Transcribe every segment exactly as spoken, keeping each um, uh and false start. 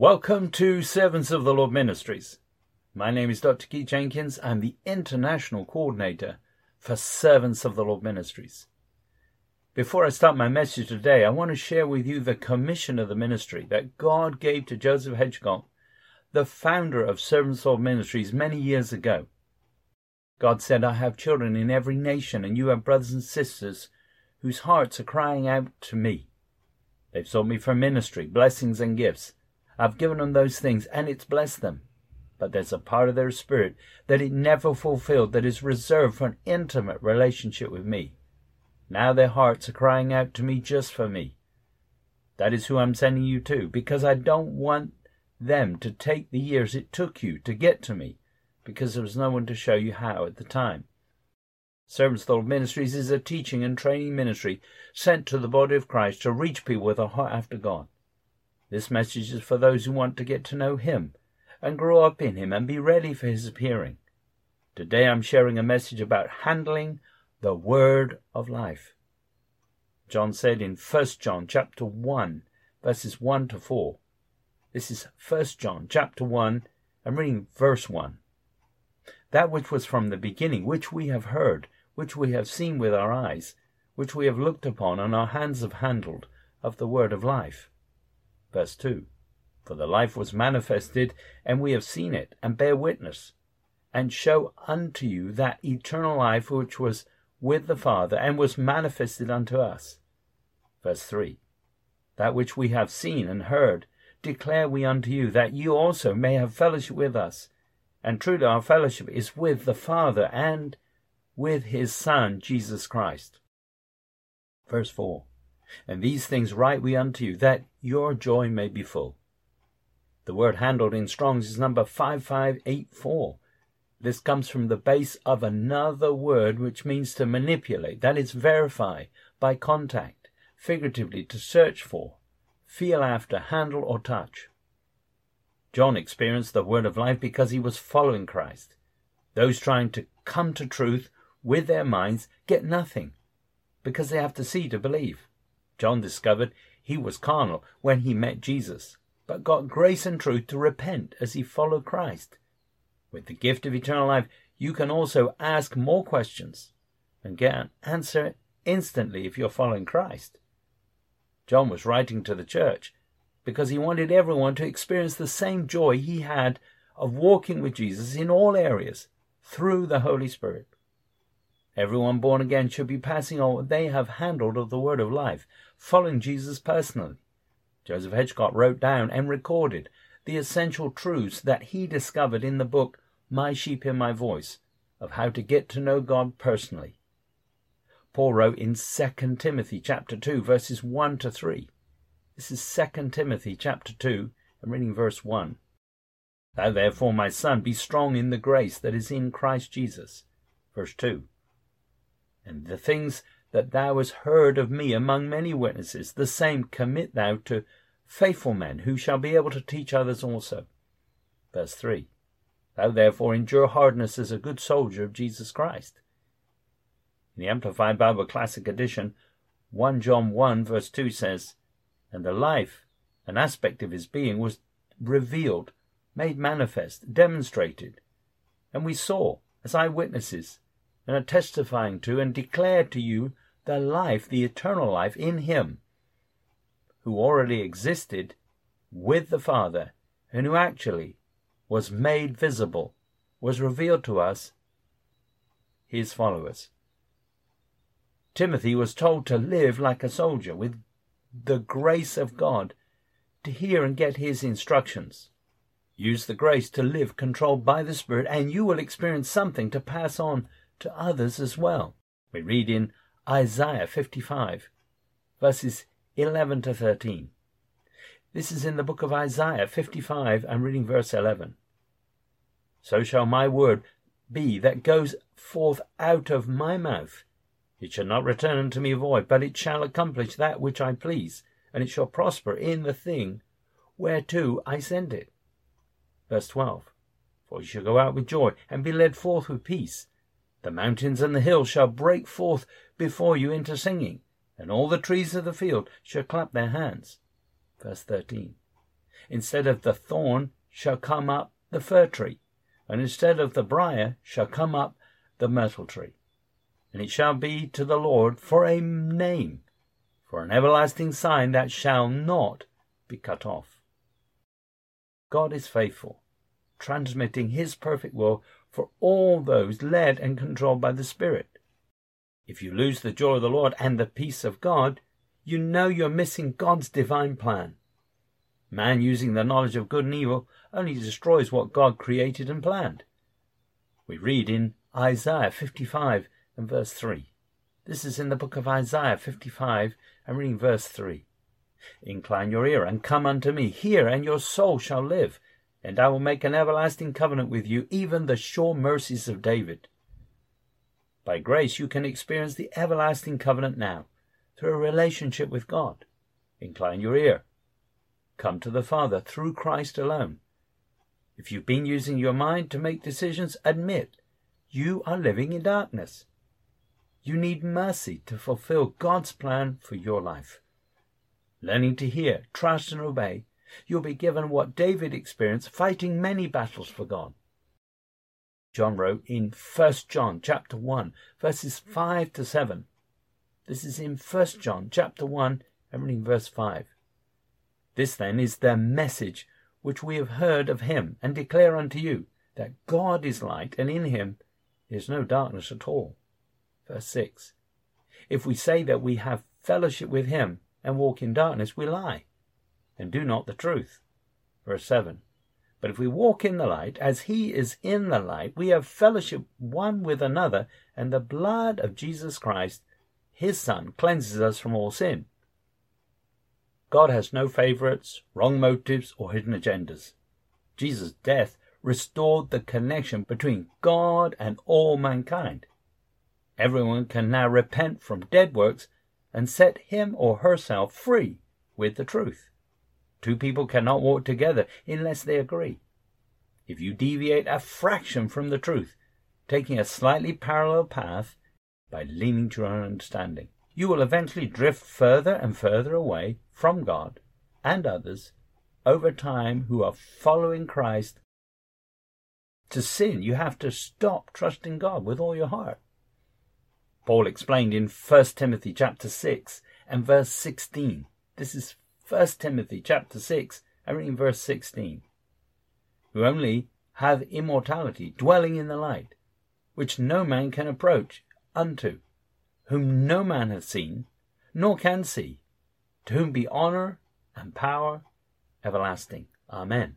Welcome to Servants of the Lord Ministries. My name is Doctor Keith Jenkins. I'm the International Coordinator for Servants of the Lord Ministries. Before I start my message today, I want to share with you the commission of the ministry that God gave to Joseph Hedgcock, the founder of Servants of the Lord Ministries, many years ago. God said, I have children in every nation, and you have brothers and sisters whose hearts are crying out to me. They've sought me for ministry, blessings and gifts. I've given them those things, and it's blessed them. But there's a part of their spirit that it never fulfilled, that is reserved for an intimate relationship with me. Now their hearts are crying out to me just for me. That is who I'm sending you to, because I don't want them to take the years it took you to get to me, because there was no one to show you how at the time. Servants of the Lord Ministries is a teaching and training ministry sent to the body of Christ to reach people with a heart after God. This message is for those who want to get to know Him and grow up in Him and be ready for His appearing. Today I'm sharing a message about handling the word of life. John said in First John chapter one, verses one to four. This is First John chapter one, I'm reading verse one. That which was from the beginning, which we have heard, which we have seen with our eyes, which we have looked upon and our hands have handled, of the word of life. Verse two. For the life was manifested, and we have seen it, and bear witness, and show unto you that eternal life which was with the Father, and was manifested unto us. Verse three. That which we have seen and heard, declare we unto you, that you also may have fellowship with us. And truly our fellowship is with the Father, and with His Son, Jesus Christ. Verse four. And these things write we unto you, that your joy may be full. The word handled in Strong's is number five five eight four. This comes from the base of another word which means to manipulate, that is, verify, by contact, figuratively to search for, feel after, handle or touch. John experienced the word of life because he was following Christ. Those trying to come to truth with their minds get nothing, because they have to see to believe. John discovered he was carnal when he met Jesus, but got grace and truth to repent as he followed Christ. With the gift of eternal life, you can also ask more questions and get an answer instantly if you're following Christ. John was writing to the church because he wanted everyone to experience the same joy he had of walking with Jesus in all areas through the Holy Spirit. Everyone born again should be passing on what they have handled of the word of life, following Jesus personally. Joseph Hedgcock wrote down and recorded the essential truths that he discovered in the book My Sheep Hear My Voice, of how to get to know God personally. Paul wrote in Second Timothy chapter two, verses one to three. This is Second Timothy chapter two, I'm reading verse one. Thou therefore, my son, be strong in the grace that is in Christ Jesus. Verse two. And the things that thou hast heard of me among many witnesses, the same commit thou to faithful men, who shall be able to teach others also. Verse three. Thou therefore endure hardness as a good soldier of Jesus Christ. In the Amplified Bible Classic Edition, First John one verse two says, And the life, an aspect of his being, was revealed, made manifest, demonstrated, and we saw as eyewitnesses, and are testifying to and declare to you the life, the eternal life in him, who already existed with the Father, and who actually was made visible, was revealed to us, his followers. Timothy was told to live like a soldier, with the grace of God, to hear and get his instructions. Use the grace to live controlled by the Spirit, and you will experience something to pass on to others as well. We read in Isaiah fifty-five, verses eleven to thirteen. This is in the book of Isaiah fifty-five, I'm reading verse eleven. So shall my word be that goes forth out of my mouth. It shall not return unto me void, but it shall accomplish that which I please, and it shall prosper in the thing whereto I send it. Verse twelve. For you shall go out with joy, and be led forth with peace. The mountains and the hills shall break forth before you into singing, and all the trees of the field shall clap their hands. Verse thirteen. Instead of the thorn shall come up the fir tree, and instead of the briar shall come up the myrtle tree. And it shall be to the Lord for a name, for an everlasting sign that shall not be cut off. God is faithful, transmitting his perfect will for all those led and controlled by the Spirit. If you lose the joy of the Lord and the peace of God, you know you're missing God's divine plan. Man, using the knowledge of good and evil, only destroys what God created and planned. We read in Isaiah fifty-five and verse three. This is in the book of Isaiah fifty-five and reading verse three. Incline your ear and come unto me. Hear, and your soul shall live. And I will make an everlasting covenant with you, even the sure mercies of David. By grace you can experience the everlasting covenant now, through a relationship with God. Incline your ear. Come to the Father through Christ alone. If you've been using your mind to make decisions, admit you are living in darkness. You need mercy to fulfill God's plan for your life. Learning to hear, trust and obey, you'll be given what David experienced fighting many battles for God. John wrote in First John chapter one, verses five to seven. This is in First John chapter one and reading verse five. This then is the message which we have heard of him, and declare unto you, that God is light, and in him is no darkness at all. Verse six. If we say that we have fellowship with him, and walk in darkness, we lie, and do not the truth. Verse seven. But if we walk in the light, as he is in the light, we have fellowship one with another, and the blood of Jesus Christ, his Son, cleanses us from all sin. God has no favourites, wrong motives, or hidden agendas. Jesus' death restored the connection between God and all mankind. Everyone can now repent from dead works and set him or herself free with the truth. Two people cannot walk together unless they agree. If you deviate a fraction from the truth, taking a slightly parallel path by leaning to your own understanding, you will eventually drift further and further away from God and others over time who are following Christ. To sin, you have to stop trusting God with all your heart. Paul explained in First Timothy chapter six and verse sixteen. This is First Timothy chapter six and in verse sixteen. Who only have immortality, dwelling in the light, which no man can approach unto, whom no man hath seen, nor can see, to whom be honour and power everlasting. Amen.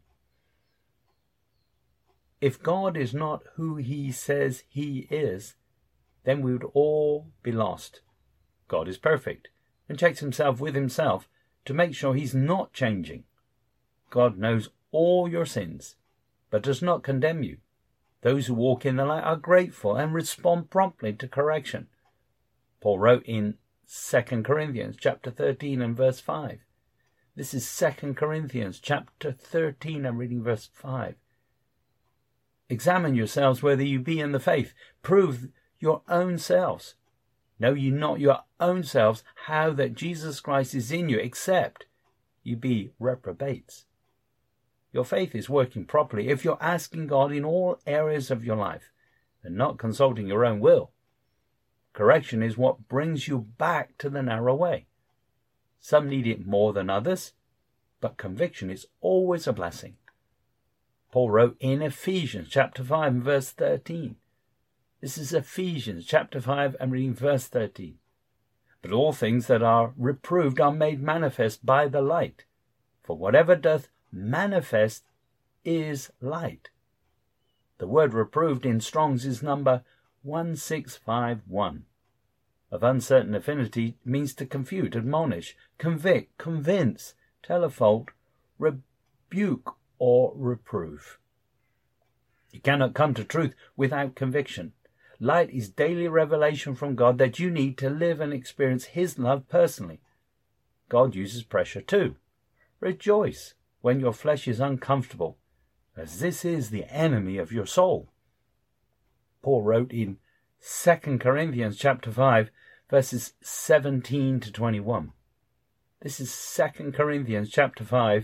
If God is not who he says he is, then we would all be lost. God is perfect and checks himself with himself to make sure he's not changing. God knows all your sins, but does not condemn you. Those who walk in the light are grateful and respond promptly to correction. Paul wrote in Second Corinthians chapter thirteen and verse five. This is Second Corinthians chapter thirteen and reading verse five. Examine yourselves whether you be in the faith. Prove your own selves. Know ye not your own selves how that Jesus Christ is in you, except you be reprobates. Your faith is working properly if you're asking God in all areas of your life and not consulting your own will. Correction is what brings you back to the narrow way. Some need it more than others, but conviction is always a blessing. Paul wrote in Ephesians chapter five and verse thirteen. This is Ephesians chapter five and reading verse thirteen. But all things that are reproved are made manifest by the light. For whatever doth manifest is light. The word reproved in Strong's is number one six five one. Of uncertain affinity, means to confute, admonish, convict, convince, tell a fault, rebuke, or reprove. You cannot come to truth without conviction. Light is daily revelation from God that you need to live and experience his love personally. God uses pressure too. Rejoice when your flesh is uncomfortable, as this is the enemy of your soul. Paul wrote in Second Corinthians chapter five, verses seventeen to twenty-one. This is Second Corinthians chapter five,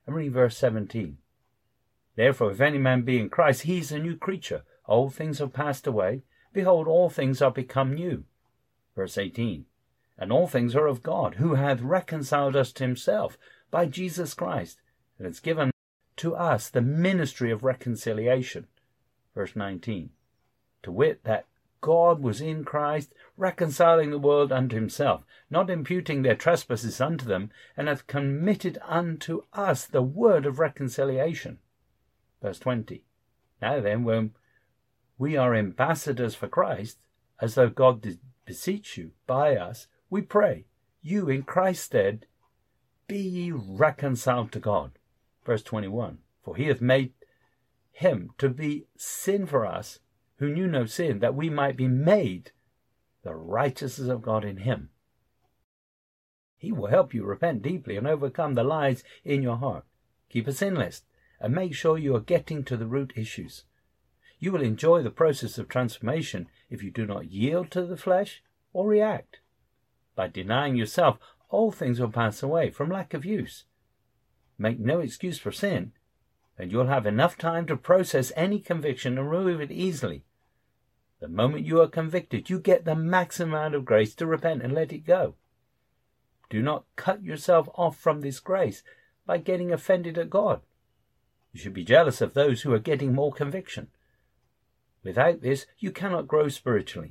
And read verse seventeen. Therefore, if any man be in Christ, he is a new creature. Old things are passed away. Behold, all things are become new. Verse eighteen. And all things are of God, who hath reconciled us to himself by Jesus Christ, and has given to us the ministry of reconciliation. Verse nineteen. To wit, that God was in Christ, reconciling the world unto himself, not imputing their trespasses unto them, and hath committed unto us the word of reconciliation. Verse twenty. Now then, when we are ambassadors for Christ, as though God did beseech you by us, we pray, you in Christ's stead, be ye reconciled to God. Verse twenty-one. For he hath made him to be sin for us, who knew no sin, that we might be made the righteousness of God in him. He will help you repent deeply and overcome the lies in your heart. Keep a sin list and make sure you are getting to the root issues. You will enjoy the process of transformation if you do not yield to the flesh or react. By denying yourself, all things will pass away from lack of use. Make no excuse for sin, and you'll have enough time to process any conviction and remove it easily. The moment you are convicted, you get the maximum amount of grace to repent and let it go. Do not cut yourself off from this grace by getting offended at God. You should be jealous of those who are getting more conviction. Without this, you cannot grow spiritually.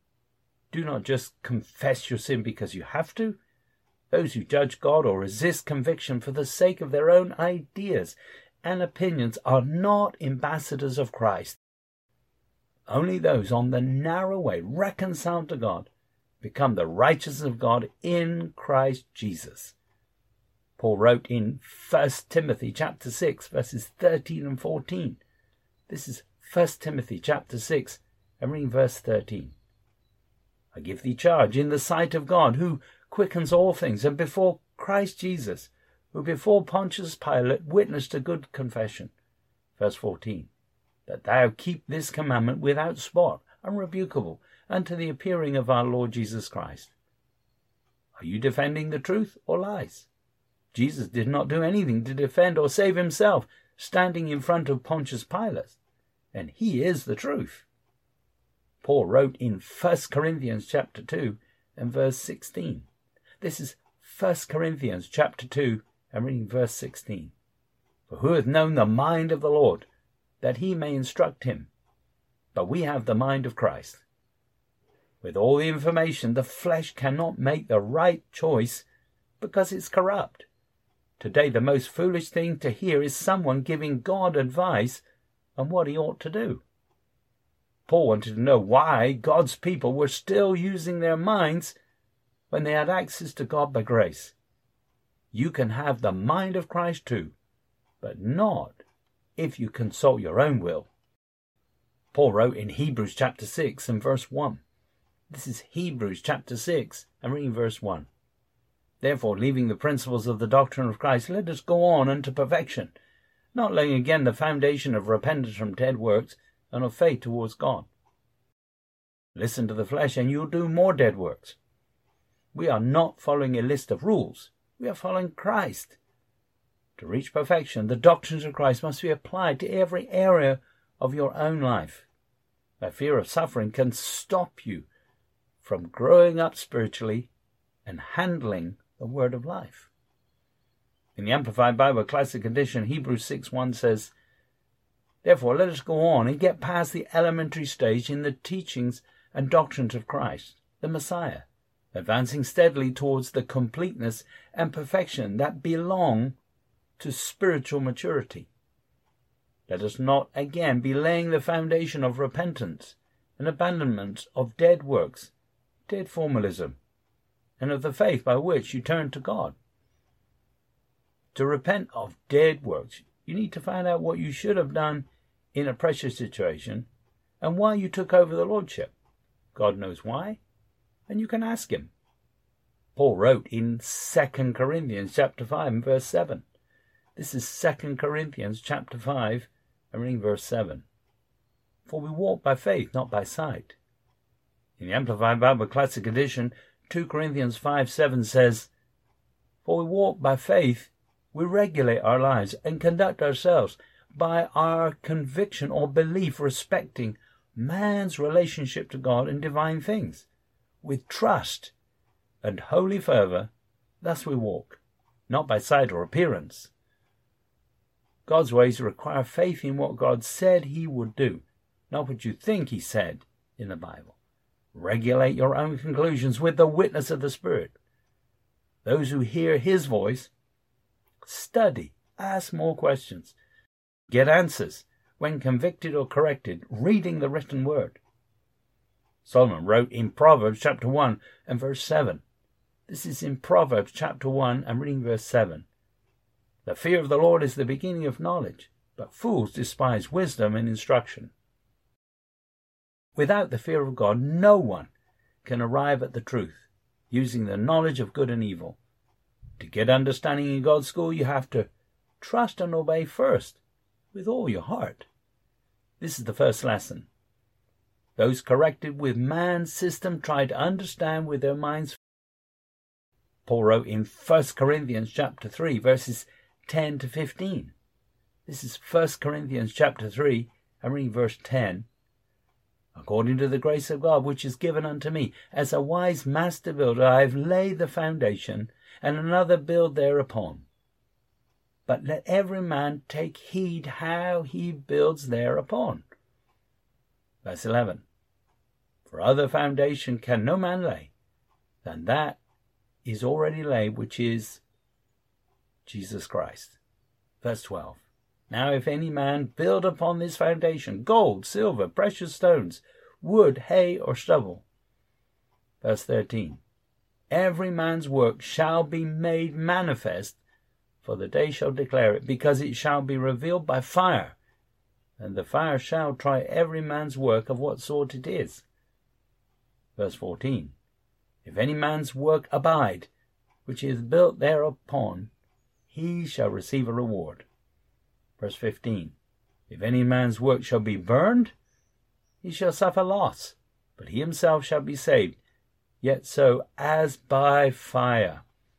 Do not just confess your sin because you have to. Those who judge God or resist conviction for the sake of their own ideas and opinions are not ambassadors of Christ. Only those on the narrow way, reconciled to God, become the righteousness of God in Christ Jesus. Paul wrote in First Timothy chapter six, verses thirteen and fourteen. This is First Timothy chapter six, and read verse thirteen. I give thee charge in the sight of God, who quickens all things, and before Christ Jesus, who before Pontius Pilate witnessed a good confession. Verse fourteen. That thou keep this commandment without spot, unrebukable, unto the appearing of our Lord Jesus Christ. Are you defending the truth or lies? Jesus did not do anything to defend or save himself, standing in front of Pontius Pilate, and he is the truth. Paul wrote in First Corinthians chapter two and verse sixteen. This is First Corinthians chapter two and reading verse sixteen. For who hath known the mind of the Lord, that he may instruct him? But we have the mind of Christ. With all the information, the flesh cannot make the right choice because it's corrupt. Today, the most foolish thing to hear is someone giving God advice on what he ought to do. Paul wanted to know why God's people were still using their minds when they had access to God by grace. You can have the mind of Christ too, but not if you consult your own will. Paul wrote in Hebrews chapter six and verse one. This is Hebrews chapter six and reading verse one. Therefore, leaving the principles of the doctrine of Christ, let us go on unto perfection, not laying again the foundation of repentance from dead works and of faith towards God. Listen to the flesh and you'll do more dead works. We are not following a list of rules. We are following Christ. To reach perfection, the doctrines of Christ must be applied to every area of your own life. The fear of suffering can stop you from growing up spiritually and handling the word of life. In the Amplified Bible Classic Edition, Hebrews six one says, Therefore let us go on and get past the elementary stage in the teachings and doctrines of Christ, the Messiah, advancing steadily towards the completeness and perfection that belong to spiritual maturity. Let us not again be laying the foundation of repentance and abandonment of dead works, dead formalism, and of the faith by which you turn to God. To repent of dead works, you need to find out what you should have done in a pressure situation and why you took over the lordship. God knows why, and you can ask him. Paul wrote in Second Corinthians chapter five and verse seven. This is Second Corinthians chapter five and reading verse seven. For we walk by faith, not by sight. In the Amplified Bible Classic Edition, Second Corinthians five seven says, For we walk by faith, We regulate our lives and conduct ourselves by our conviction or belief respecting man's relationship to God and divine things. With trust and holy fervour, thus we walk, not by sight or appearance. God's ways require faith in what God said he would do, not what you think he said in the Bible. Regulate your own conclusions with the witness of the Spirit. Those who hear his voice, study, ask more questions, get answers when convicted or corrected, reading the written word. Solomon wrote in Proverbs chapter one and verse seven. This is in Proverbs chapter one and reading verse seven. The fear of the Lord is the beginning of knowledge, but fools despise wisdom and instruction. Without the fear of God, no one can arrive at the truth, using the knowledge of good and evil. To get understanding in God's school, you have to trust and obey first, with all your heart. This is the first lesson. Those corrected with man's system try to understand with their minds. Paul wrote in First Corinthians chapter three, verses ten to fifteen. This is First Corinthians chapter three, and reading verse ten. According to the grace of God which is given unto me, as a wise master builder, I have laid the foundation, and another build thereupon. But let every man take heed how he builds thereupon. Verse eleven. For other foundation can no man lay than that is already laid, which is Jesus Christ. Verse twelve. Now if any man build upon this foundation gold, silver, precious stones, wood, hay, or stubble. Verse thirteen. Every man's work shall be made manifest, for the day shall declare it, because it shall be revealed by fire, and the fire shall try every man's work of what sort it is. Verse fourteen. If any man's work abide, which he is built thereupon, he shall receive a reward. Verse fifteen. If any man's work shall be burned, he shall suffer loss, but he himself shall be saved, yet so as by fire.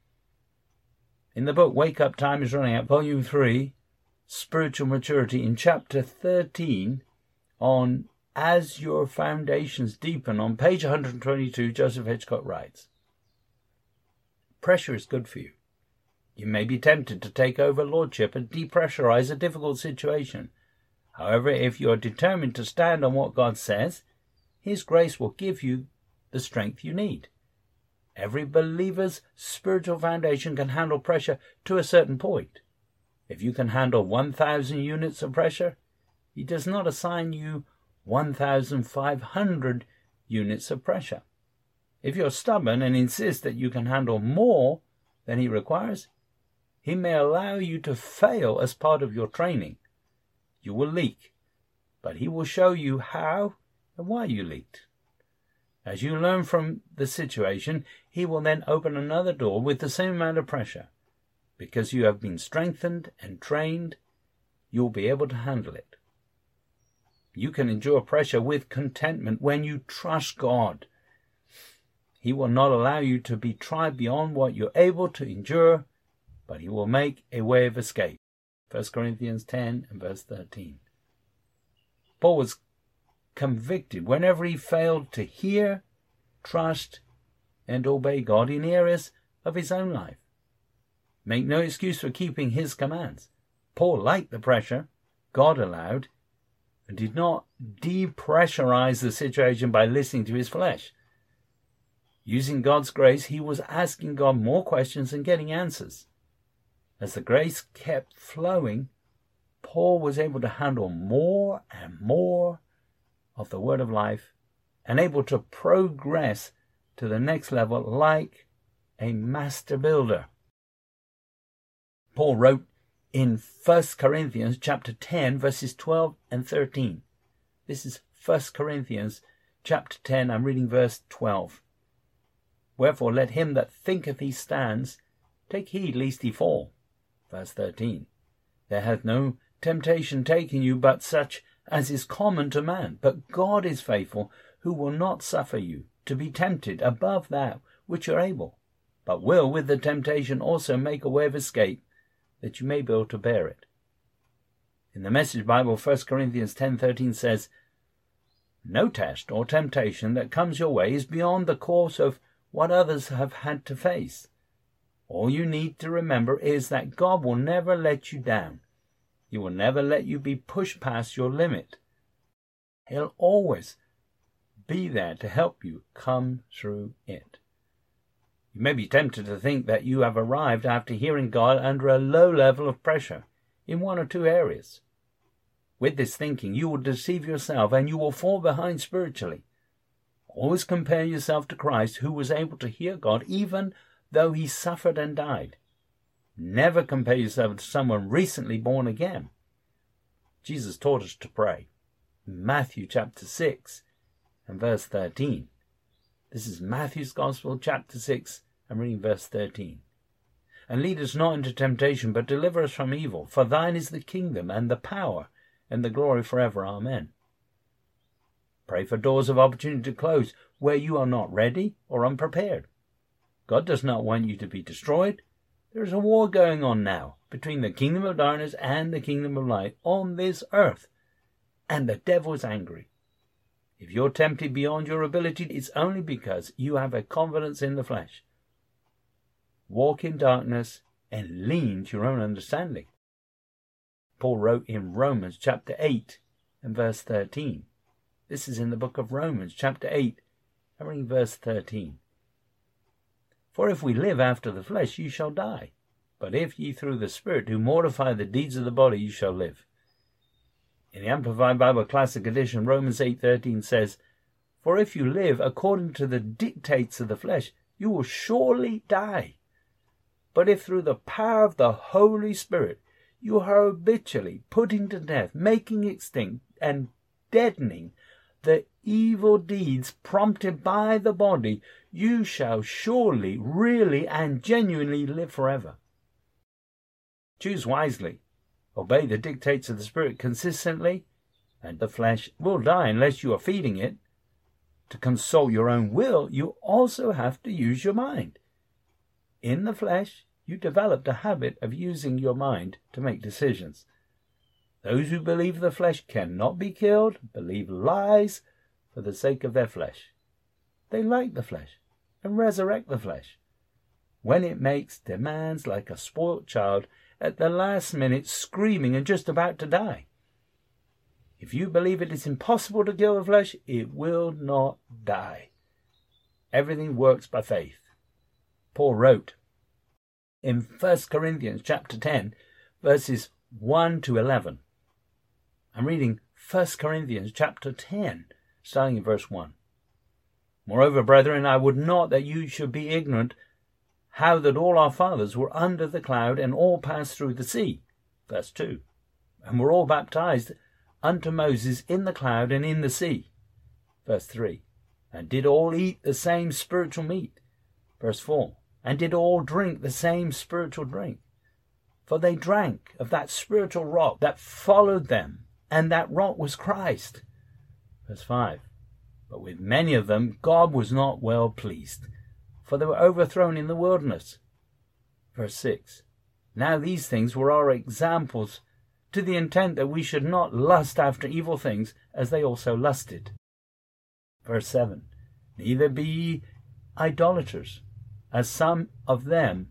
In the book Wake Up, Time is Running Out, Volume three, Spiritual Maturity, in chapter thirteen, on As Your Foundations Deepen, on page one hundred twenty-two, Joseph Hitchcock writes, pressure is good for you. You may be tempted to take over lordship and depressurize a difficult situation. However, if you are determined to stand on what God says, his grace will give you the strength you need. Every believer's spiritual foundation can handle pressure to a certain point. If you can handle one thousand units of pressure, he does not assign you one thousand five hundred units of pressure. If you're stubborn and insist that you can handle more than he requires, he may allow you to fail as part of your training. You will leak, but he will show you how and why you leaked. As you learn from the situation, he will then open another door with the same amount of pressure. Because you have been strengthened and trained, you'll be able to handle it. You can endure pressure with contentment when you trust God. He will not allow you to be tried beyond what you're able to endure, but he will make a way of escape. First Corinthians ten and verse thirteen. Paul was convicted whenever he failed to hear, trust, and obey God in areas of his own life. Make no excuse for keeping his commands. Paul liked the pressure God allowed and did not depressurize the situation by listening to his flesh. Using God's grace, he was asking God more questions and getting answers. As the grace kept flowing, Paul was able to handle more and more of the word of life and able to progress to the next level like a master builder. Paul wrote in First Corinthians chapter ten, verses twelve and thirteen. This is First Corinthians chapter ten, I'm reading verse twelve. Wherefore let him that thinketh he stands take heed lest he fall. Verse thirteen. There hath no temptation taken you but such as is common to man. But God is faithful, who will not suffer you to be tempted above that which you're able, but will with the temptation also make a way of escape, that you may be able to bear it. In the Message Bible, First Corinthians ten thirteen says, "No test or temptation that comes your way is beyond the course of what others have had to face. All you need to remember is that God will never let you down. He will never let you be pushed past your limit. He'll always be there to help you come through it." You may be tempted to think that you have arrived after hearing God under a low level of pressure in one or two areas. With this thinking, you will deceive yourself and you will fall behind spiritually. Always compare yourself to Christ, who was able to hear God even though he suffered and died. Never compare yourself to someone recently born again. Jesus taught us to pray. Matthew chapter six and verse thirteen. This is Matthew's Gospel, chapter six, and reading verse thirteen. "And lead us not into temptation, but deliver us from evil. For thine is the kingdom, and the power, and the glory forever. Amen." Pray for doors of opportunity to close where you are not ready or unprepared. God does not want you to be destroyed. There is a war going on now between the kingdom of darkness and the kingdom of light on this earth, and the devil is angry. If you're tempted beyond your ability, it's only because you have a confidence in the flesh. Walk in darkness and lean to your own understanding. Paul wrote in Romans chapter eight and verse thirteen. This is in the book of Romans chapter eight and reading verse thirteen. "For if we live after the flesh, ye shall die. But if ye through the Spirit do mortify the deeds of the body, ye shall live." In the Amplified Bible Classic Edition, Romans eight thirteen says, "For if you live according to the dictates of the flesh, you will surely die. But if through the power of the Holy Spirit you are habitually putting to death, making extinct, and deadening the evil deeds prompted by the body, you shall surely, really, and genuinely live forever." Choose wisely. Obey the dictates of the Spirit consistently, and the flesh will die unless you are feeding it. To consult your own will, you also have to use your mind. In the flesh, you developed a habit of using your mind to make decisions. Those who believe the flesh cannot be killed believe lies for the sake of their flesh. They like the flesh and resurrect the flesh when it makes demands like a spoilt child at the last minute, screaming and just about to die. If you believe it is impossible to kill the flesh, it will not die. Everything works by faith. Paul wrote in First Corinthians chapter ten, verses one to eleven. I'm reading First Corinthians chapter ten, starting in verse one. "Moreover, brethren, I would not that you should be ignorant how that all our fathers were under the cloud, and all passed through the sea." Verse two. "And were all baptized unto Moses in the cloud and in the sea." Verse three. "And did all eat the same spiritual meat." Verse four. "And did all drink the same spiritual drink. For they drank of that spiritual rock that followed them, and that rock was Christ." Verse five. "But with many of them God was not well pleased, for they were overthrown in the wilderness." Verse six. "Now these things were our examples, to the intent that we should not lust after evil things, as they also lusted." Verse seven. "Neither be ye idolaters, as some of them,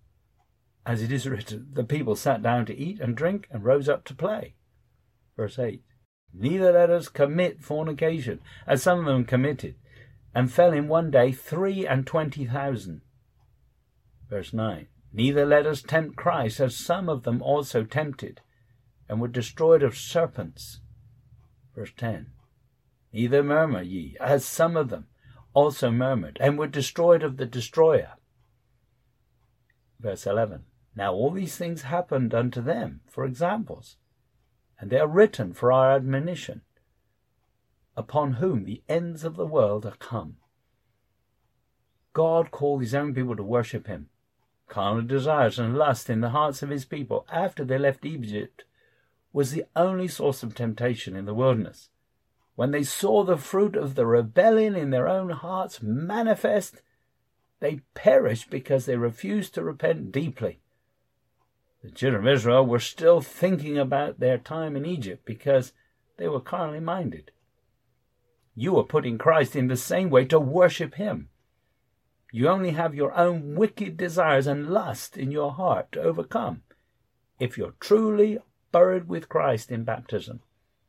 as it is written, the people sat down to eat and drink, and rose up to play." Verse eight. "Neither let us commit fornication, as some of them committed, and fell in one day three and twenty thousand." Verse nine. "Neither let us tempt Christ, as some of them also tempted, and were destroyed of serpents." Verse ten. "Neither murmur ye, as some of them also murmured, and were destroyed of the destroyer." Verse eleven. "Now all these things happened unto them for examples, and they are written for our admonition, upon whom the ends of the world are come." God called his own people to worship him. Carnal desires and lust in the hearts of his people after they left Egypt was the only source of temptation in the wilderness. When they saw the fruit of the rebellion in their own hearts manifest, they perished because they refused to repent deeply. The children of Israel were still thinking about their time in Egypt because they were carnally minded. You are putting Christ in the same way to worship him. You only have your own wicked desires and lust in your heart to overcome if you're truly buried with Christ in baptism.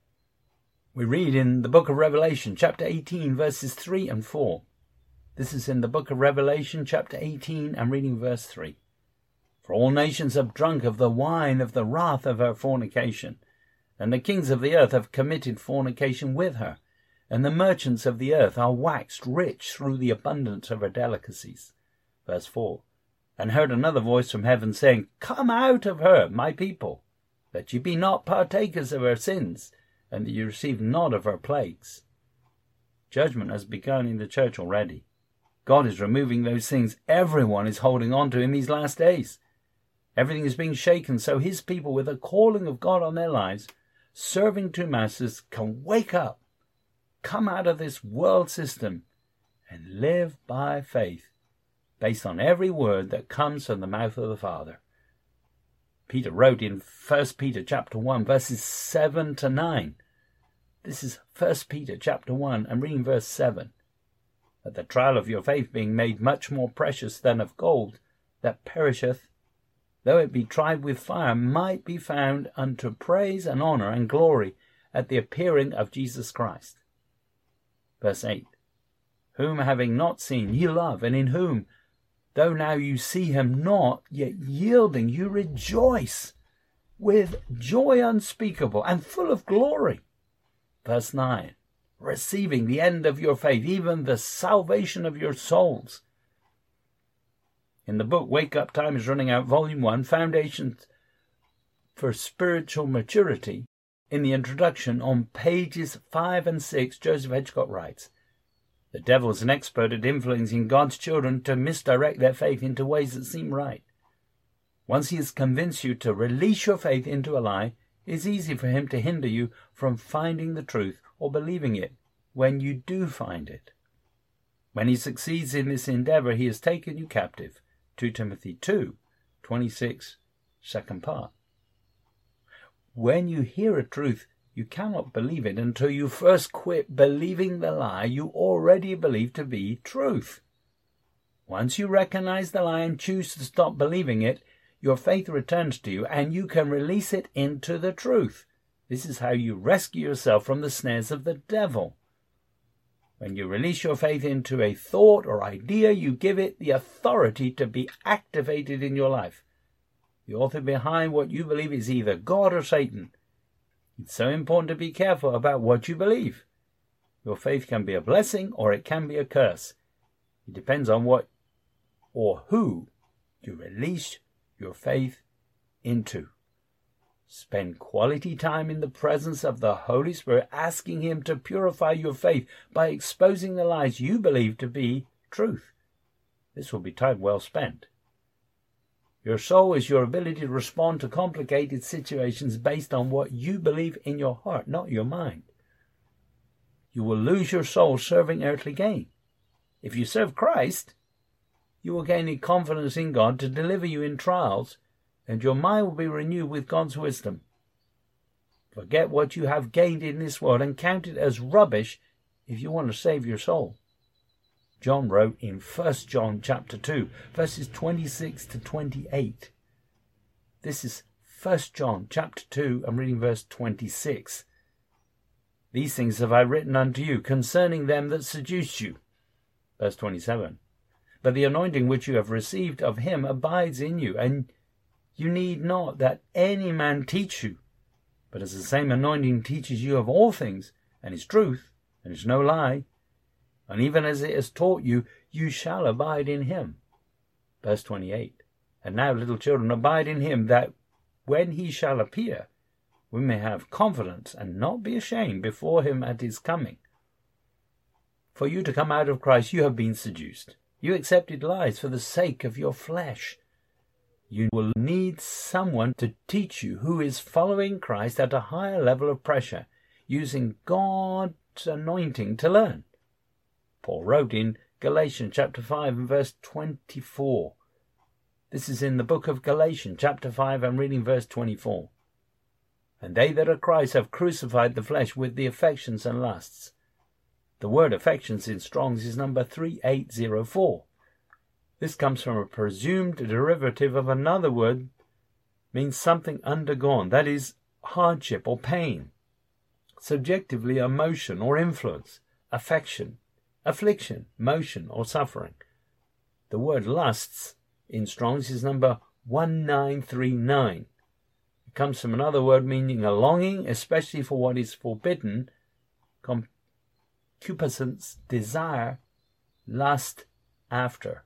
We read in the book of Revelation, chapter eighteen, verses three and four. This is in the book of Revelation, chapter eighteen, I'm reading verse three. For all nations have drunk of the wine of the wrath of her fornication, and the kings of the earth have committed fornication with her, and the merchants of the earth are waxed rich through the abundance of her delicacies. Verse four. And heard another voice from heaven saying, Come out of her, my people, that ye be not partakers of her sins, and that ye receive not of her plagues. Judgment has begun in the church already. God is removing those things everyone is holding on to in these last days. Everything is being shaken so his people with the calling of God on their lives, serving two masters, can wake up, come out of this world system, and live by faith, based on every word that comes from the mouth of the Father. Peter wrote in First Peter chapter one, verses seven to nine. This is First Peter chapter one, I'm reading verse seven. That the trial of your faith being made much more precious than of gold, that perisheth, though it be tried with fire, might be found unto praise and honour and glory at the appearing of Jesus Christ. Verse eight. Whom having not seen ye love, and in whom, though now you see him not, yet yielding you rejoice with joy unspeakable and full of glory. Verse nine. Receiving the end of your faith, even the salvation of your souls. In the book Wake Up, Time is Running Out, Volume one, Foundations for Spiritual Maturity, in the introduction on pages five and six, Joseph Hedgcott writes, The devil is an expert at influencing God's children to misdirect their faith into ways that seem right. Once he has convinced you to release your faith into a lie, it is easy for him to hinder you from finding the truth or believing it when you do find it. When he succeeds in this endeavour, he has taken you captive. Second Timothy two, twenty-six, second part. When you hear a truth, you cannot believe it until you first quit believing the lie you already believe to be truth. Once you recognize the lie and choose to stop believing it, your faith returns to you and you can release it into the truth. This is how you rescue yourself from the snares of the devil. When you release your faith into a thought or idea, you give it the authority to be activated in your life. The author behind what you believe is either God or Satan. It's so important to be careful about what you believe. Your faith can be a blessing or it can be a curse. It depends on what or who you release your faith into. Spend quality time in the presence of the Holy Spirit, asking him to purify your faith by exposing the lies you believe to be truth. This will be time well spent. Your soul is your ability to respond to complicated situations based on what you believe in your heart, not your mind. You will lose your soul serving earthly gain. If you serve Christ, you will gain a confidence in God to deliver you in trials, and your mind will be renewed with God's wisdom. Forget what you have gained in this world and count it as rubbish if you want to save your soul. John wrote in First John chapter two, verses twenty-six to twenty-eight. This is First John chapter two, I'm reading verse twenty-six. These things have I written unto you concerning them that seduce you. Verse twenty-seven. But the anointing which you have received of him abides in you, and you need not that any man teach you. But as the same anointing teaches you of all things, and is truth, and is no lie, and even as it has taught you, you shall abide in him. Verse twenty-eight. And now, little children, abide in him, that when he shall appear, we may have confidence and not be ashamed before him at his coming. For you to come out of Christ, you have been seduced. You accepted lies for the sake of your flesh. You will need someone to teach you who is following Christ at a higher level of pressure, using God's anointing to learn. Paul wrote in Galatians chapter five and verse twenty-four, This is in the book of Galatians, chapter five. I'm reading verse twenty-four. And they that are Christ have crucified the flesh with the affections and lusts. The word affections in Strong's is number three eight zero four. This comes from a presumed derivative of another word, means something undergone, that is, hardship or pain. Subjectively, emotion or influence, affection, affliction, motion or suffering. The word lusts in Strong's is number one nine three nine. It comes from another word meaning a longing, especially for what is forbidden, concupiscence, desire, lust after.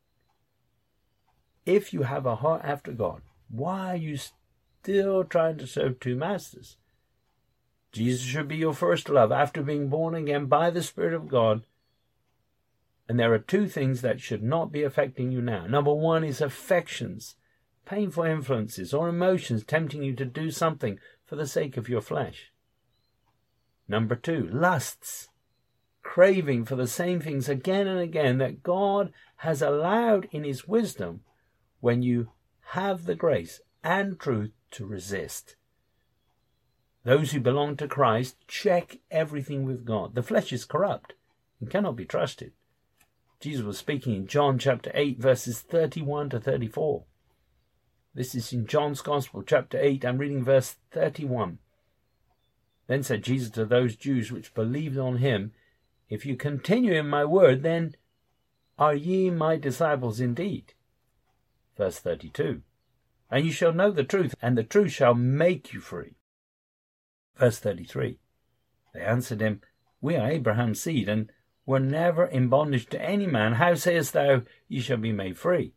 If you have a heart after God, why are you still trying to serve two masters? Jesus should be your first love after being born again by the Spirit of God. And there are two things that should not be affecting you now. Number one is affections, painful influences or emotions tempting you to do something for the sake of your flesh. Number two, lusts, craving for the same things again and again that God has allowed in His wisdom when you have the grace and truth to resist. Those who belong to Christ check everything with God. The flesh is corrupt and cannot be trusted. Jesus was speaking in John chapter eight, verses thirty-one to thirty-four. This is in John's Gospel, chapter eight. I'm reading verse thirty-one. Then said Jesus to those Jews which believed on him, If you continue in my word, then are ye my disciples indeed. Verse thirty-two. And you shall know the truth, and the truth shall make you free. Verse thirty-three. They answered him, We are Abraham's seed, and were never in bondage to any man. How sayest thou, ye shall be made free?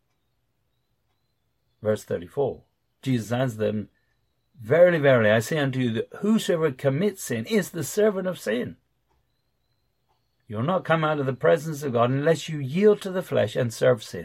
Verse thirty-four. Jesus answered them, Verily, verily, I say unto you, that whosoever commits sin is the servant of sin. You will not come out of the presence of God unless you yield to the flesh and serve sin.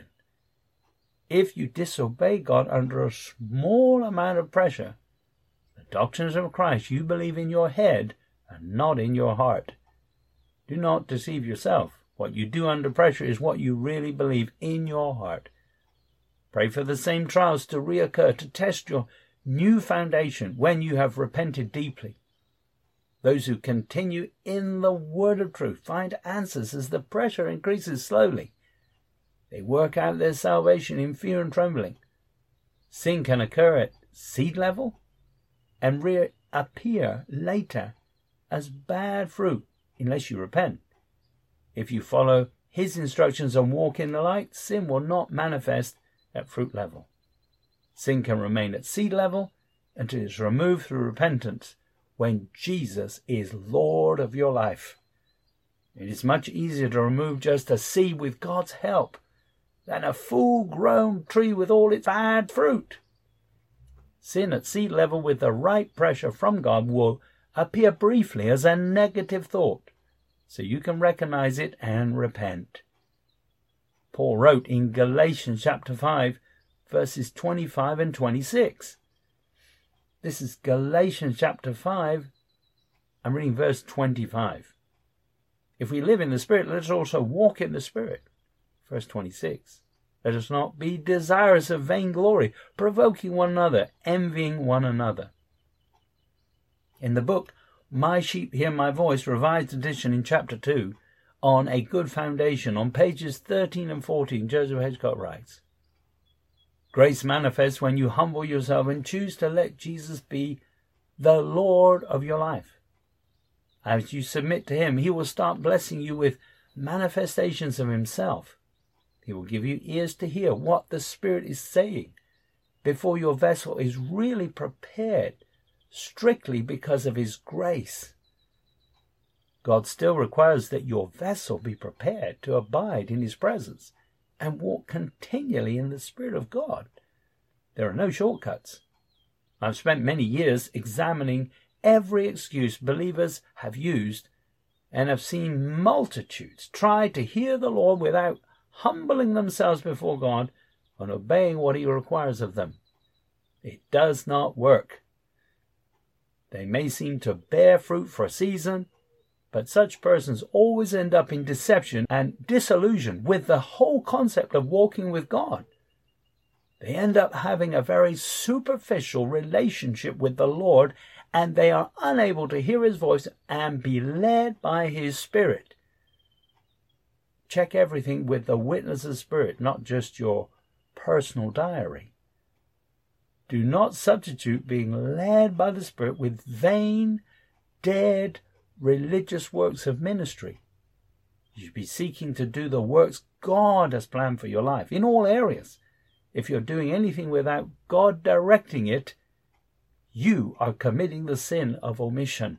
If you disobey God under a small amount of pressure, the doctrines of Christ you believe in your head and not in your heart. Do not deceive yourself. What you do under pressure is what you really believe in your heart. Pray for the same trials to reoccur to test your new foundation when you have repented deeply. Those who continue in the word of truth find answers as the pressure increases slowly. They work out their salvation in fear and trembling. Sin can occur at seed level and reappear later as bad fruit unless you repent. If you follow his instructions and walk in the light, sin will not manifest at fruit level. Sin can remain at seed level until it is removed through repentance when Jesus is Lord of your life. It is much easier to remove just a seed with God's help than a full-grown tree with all its bad fruit. Sin at seed level with the right pressure from God will appear briefly as a negative thought, so you can recognize it and repent. Paul wrote in Galatians chapter five, verses twenty-five and twenty-six. This is Galatians chapter five. I'm reading verse twenty-five. If we live in the Spirit, let us also walk in the Spirit. Verse twenty-six. Let us not be desirous of vainglory, provoking one another, envying one another. In the book, My Sheep Hear My Voice, Revised Edition in chapter two, on a good foundation, on pages thirteen and fourteen, Joseph Hedgecott writes, Grace manifests when you humble yourself and choose to let Jesus be the Lord of your life. As you submit to him, he will start blessing you with manifestations of himself. He will give you ears to hear what the Spirit is saying before your vessel is really prepared, strictly because of his grace. God still requires that your vessel be prepared to abide in his presence and walk continually in the Spirit of God. There are no shortcuts. I've spent many years examining every excuse believers have used and have seen multitudes try to hear the Lord without humbling themselves before God and obeying what he requires of them. It does not work. They may seem to bear fruit for a season, but such persons always end up in deception and disillusion with the whole concept of walking with God. They end up having a very superficial relationship with the Lord, and they are unable to hear his voice and be led by his Spirit. Check everything with the witness of Spirit, not just your personal diary. Do not substitute being led by the Spirit with vain, dead, religious works of ministry. You should be seeking to do the works God has planned for your life in all areas. If you're doing anything without God directing it, you are committing the sin of omission.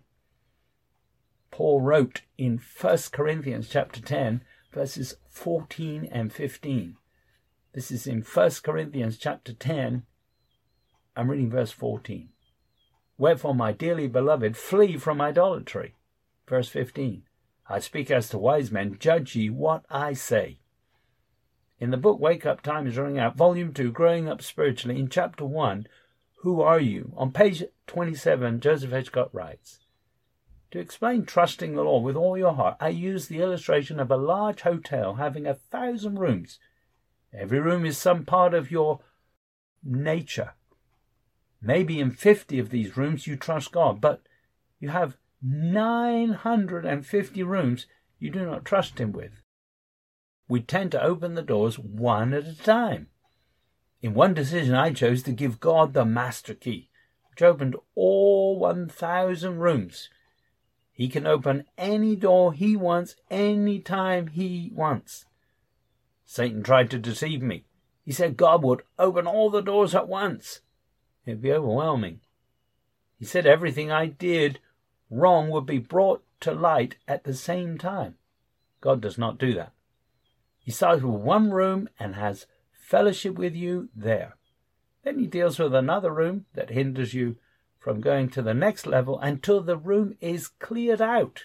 Paul wrote in First Corinthians chapter ten, verses fourteen and fifteen. This is in First Corinthians chapter ten. I'm reading verse fourteen. Wherefore, my dearly beloved, flee from idolatry. Verse fifteen. I speak as to wise men, judge ye what I say. In the book Wake Up, Time is Running Out, Volume two, Growing Up Spiritually, in Chapter one, Who Are You? On page twenty-seven, Joseph H. Scott writes, to explain trusting the Lord with all your heart, I use the illustration of a large hotel having a thousand rooms. Every room is some part of your nature. Maybe in fifty of these rooms you trust God, but you have nine hundred fifty rooms you do not trust him with. We tend to open the doors one at a time. In one decision, I chose to give God the master key, which opened all one thousand rooms. He can open any door he wants, any time he wants. Satan tried to deceive me. He said God would open all the doors at once. It'd be overwhelming. He said everything I did wrong would be brought to light at the same time. God does not do that. He starts with one room and has fellowship with you there. Then he deals with another room that hinders you from going to the next level until the room is cleared out.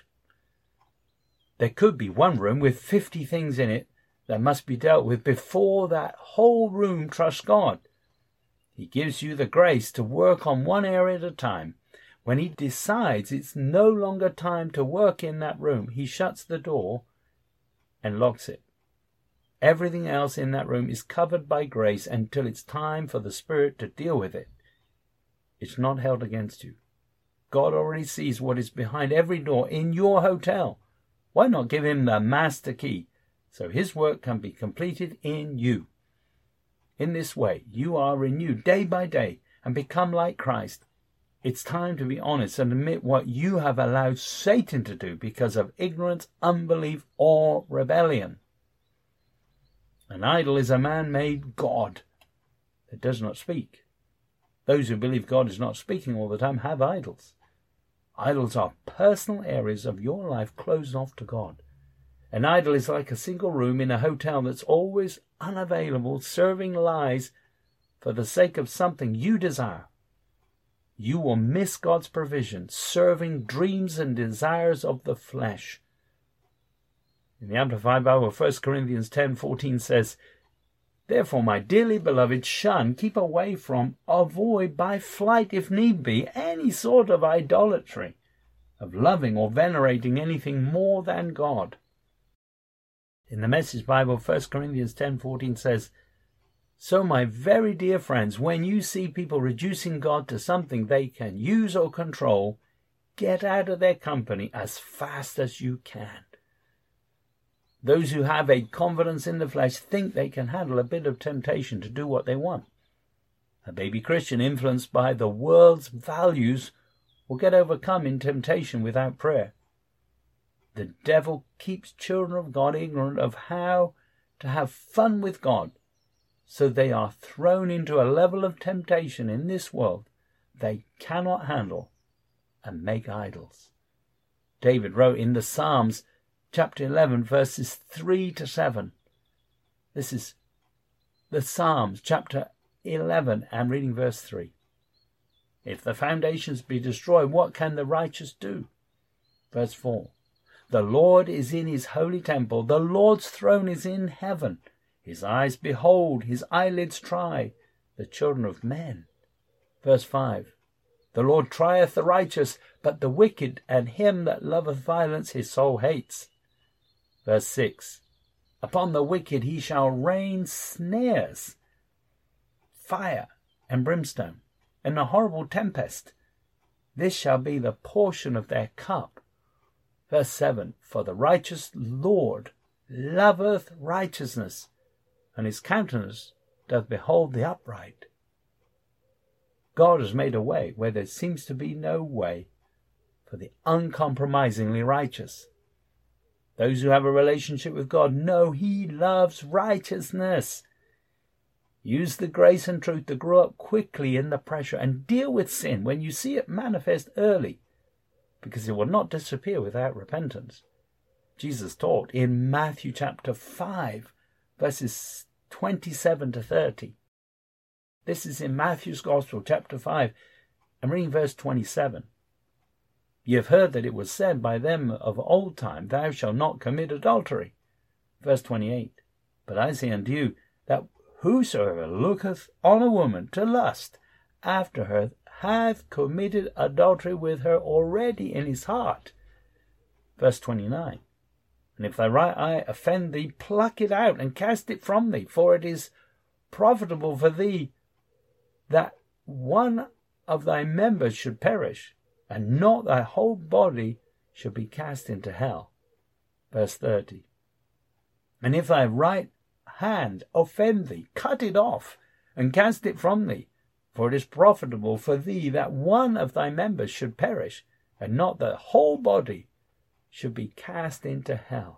There could be one room with fifty things in it that must be dealt with before that whole room trusts God. He gives you the grace to work on one area at a time. When he decides it's no longer time to work in that room, he shuts the door and locks it. Everything else in that room is covered by grace until it's time for the Spirit to deal with it. It's not held against you. God already sees what is behind every door in your hotel. Why not give him the master key so his work can be completed in you? In this way, you are renewed day by day and become like Christ. It's time to be honest and admit what you have allowed Satan to do because of ignorance, unbelief, or rebellion. An idol is a man-made god that does not speak. Those who believe God is not speaking all the time have idols. Idols are personal areas of your life closed off to God. An idol is like a single room in a hotel that's always unavailable, serving lies for the sake of something you desire. You will miss God's provision, serving dreams and desires of the flesh. In the Amplified Bible, First Corinthians ten fourteen says, Therefore, my dearly beloved, shun, keep away from, avoid by flight, if need be, any sort of idolatry, of loving or venerating anything more than God. In the Message Bible, First Corinthians ten fourteen says, So, my very dear friends, when you see people reducing God to something they can use or control, get out of their company as fast as you can. Those who have a confidence in the flesh think they can handle a bit of temptation to do what they want. A baby Christian influenced by the world's values will get overcome in temptation without prayer. The devil keeps children of God ignorant of how to have fun with God, so they are thrown into a level of temptation in this world they cannot handle and make idols. David wrote in the Psalms, chapter eleven, verses three to seven. This is the Psalms, chapter eleven, and reading verse three. If the foundations be destroyed, what can the righteous do? Verse four. The Lord is in his holy temple. The Lord's throne is in heaven. His eyes behold, his eyelids try the children of men. Verse five. The Lord trieth the righteous, but the wicked and him that loveth violence his soul hates. Verse six. Upon the wicked he shall rain snares. fire and brimstone, and a horrible tempest. This shall be the portion of their cup. Verse seven, for the righteous Lord loveth righteousness, and his countenance doth behold the upright. God has made a way where there seems to be no way for the uncompromisingly righteous. Those who have a relationship with God know he loves righteousness. Use the grace and truth to grow up quickly in the pressure and deal with sin when you see it manifest early, because it will not disappear without repentance. Jesus taught in Matthew chapter five, verses twenty-seven to thirty. This is in Matthew's Gospel, chapter five. I'm reading verse twenty-seven. Ye have heard that it was said by them of old time, Thou shalt not commit adultery. Verse twenty-eight. But I say unto you, that whosoever looketh on a woman to lust after her hath committed adultery with her already in his heart. Verse twenty-nine. And if thy right eye offend thee, pluck it out and cast it from thee, for it is profitable for thee that one of thy members should perish, and not thy whole body should be cast into hell. Verse thirty. And if thy right hand offend thee, cut it off, and cast it from thee, for it is profitable for thee that one of thy members should perish, and not the whole body should be cast into hell.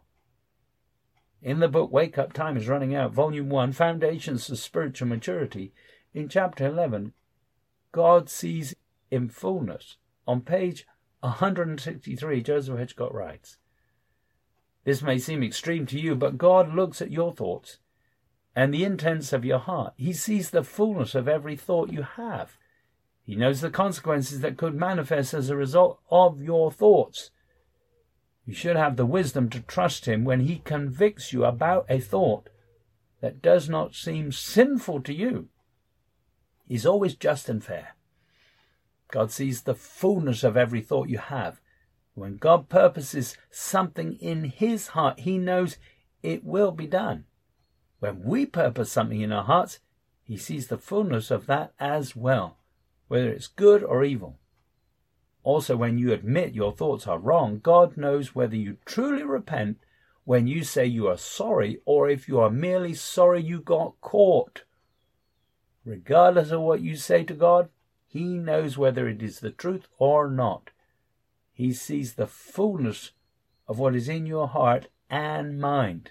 In the book Wake Up, Time is Running Out, Volume one, Foundations of Spiritual Maturity, in chapter eleven, God sees in fullness. On page one hundred sixty-three, Joseph Hitchcock writes, this may seem extreme to you, but God looks at your thoughts and the intents of your heart. He sees the fullness of every thought you have. He knows the consequences that could manifest as a result of your thoughts. You should have the wisdom to trust him when he convicts you about a thought that does not seem sinful to you. He's always just and fair. God sees the fullness of every thought you have. When God purposes something in his heart, he knows it will be done. When we purpose something in our hearts, he sees the fullness of that as well, whether it's good or evil. Also, when you admit your thoughts are wrong, God knows whether you truly repent when you say you are sorry, or if you are merely sorry you got caught. Regardless of what you say to God, he knows whether it is the truth or not. He sees the fullness of what is in your heart and mind.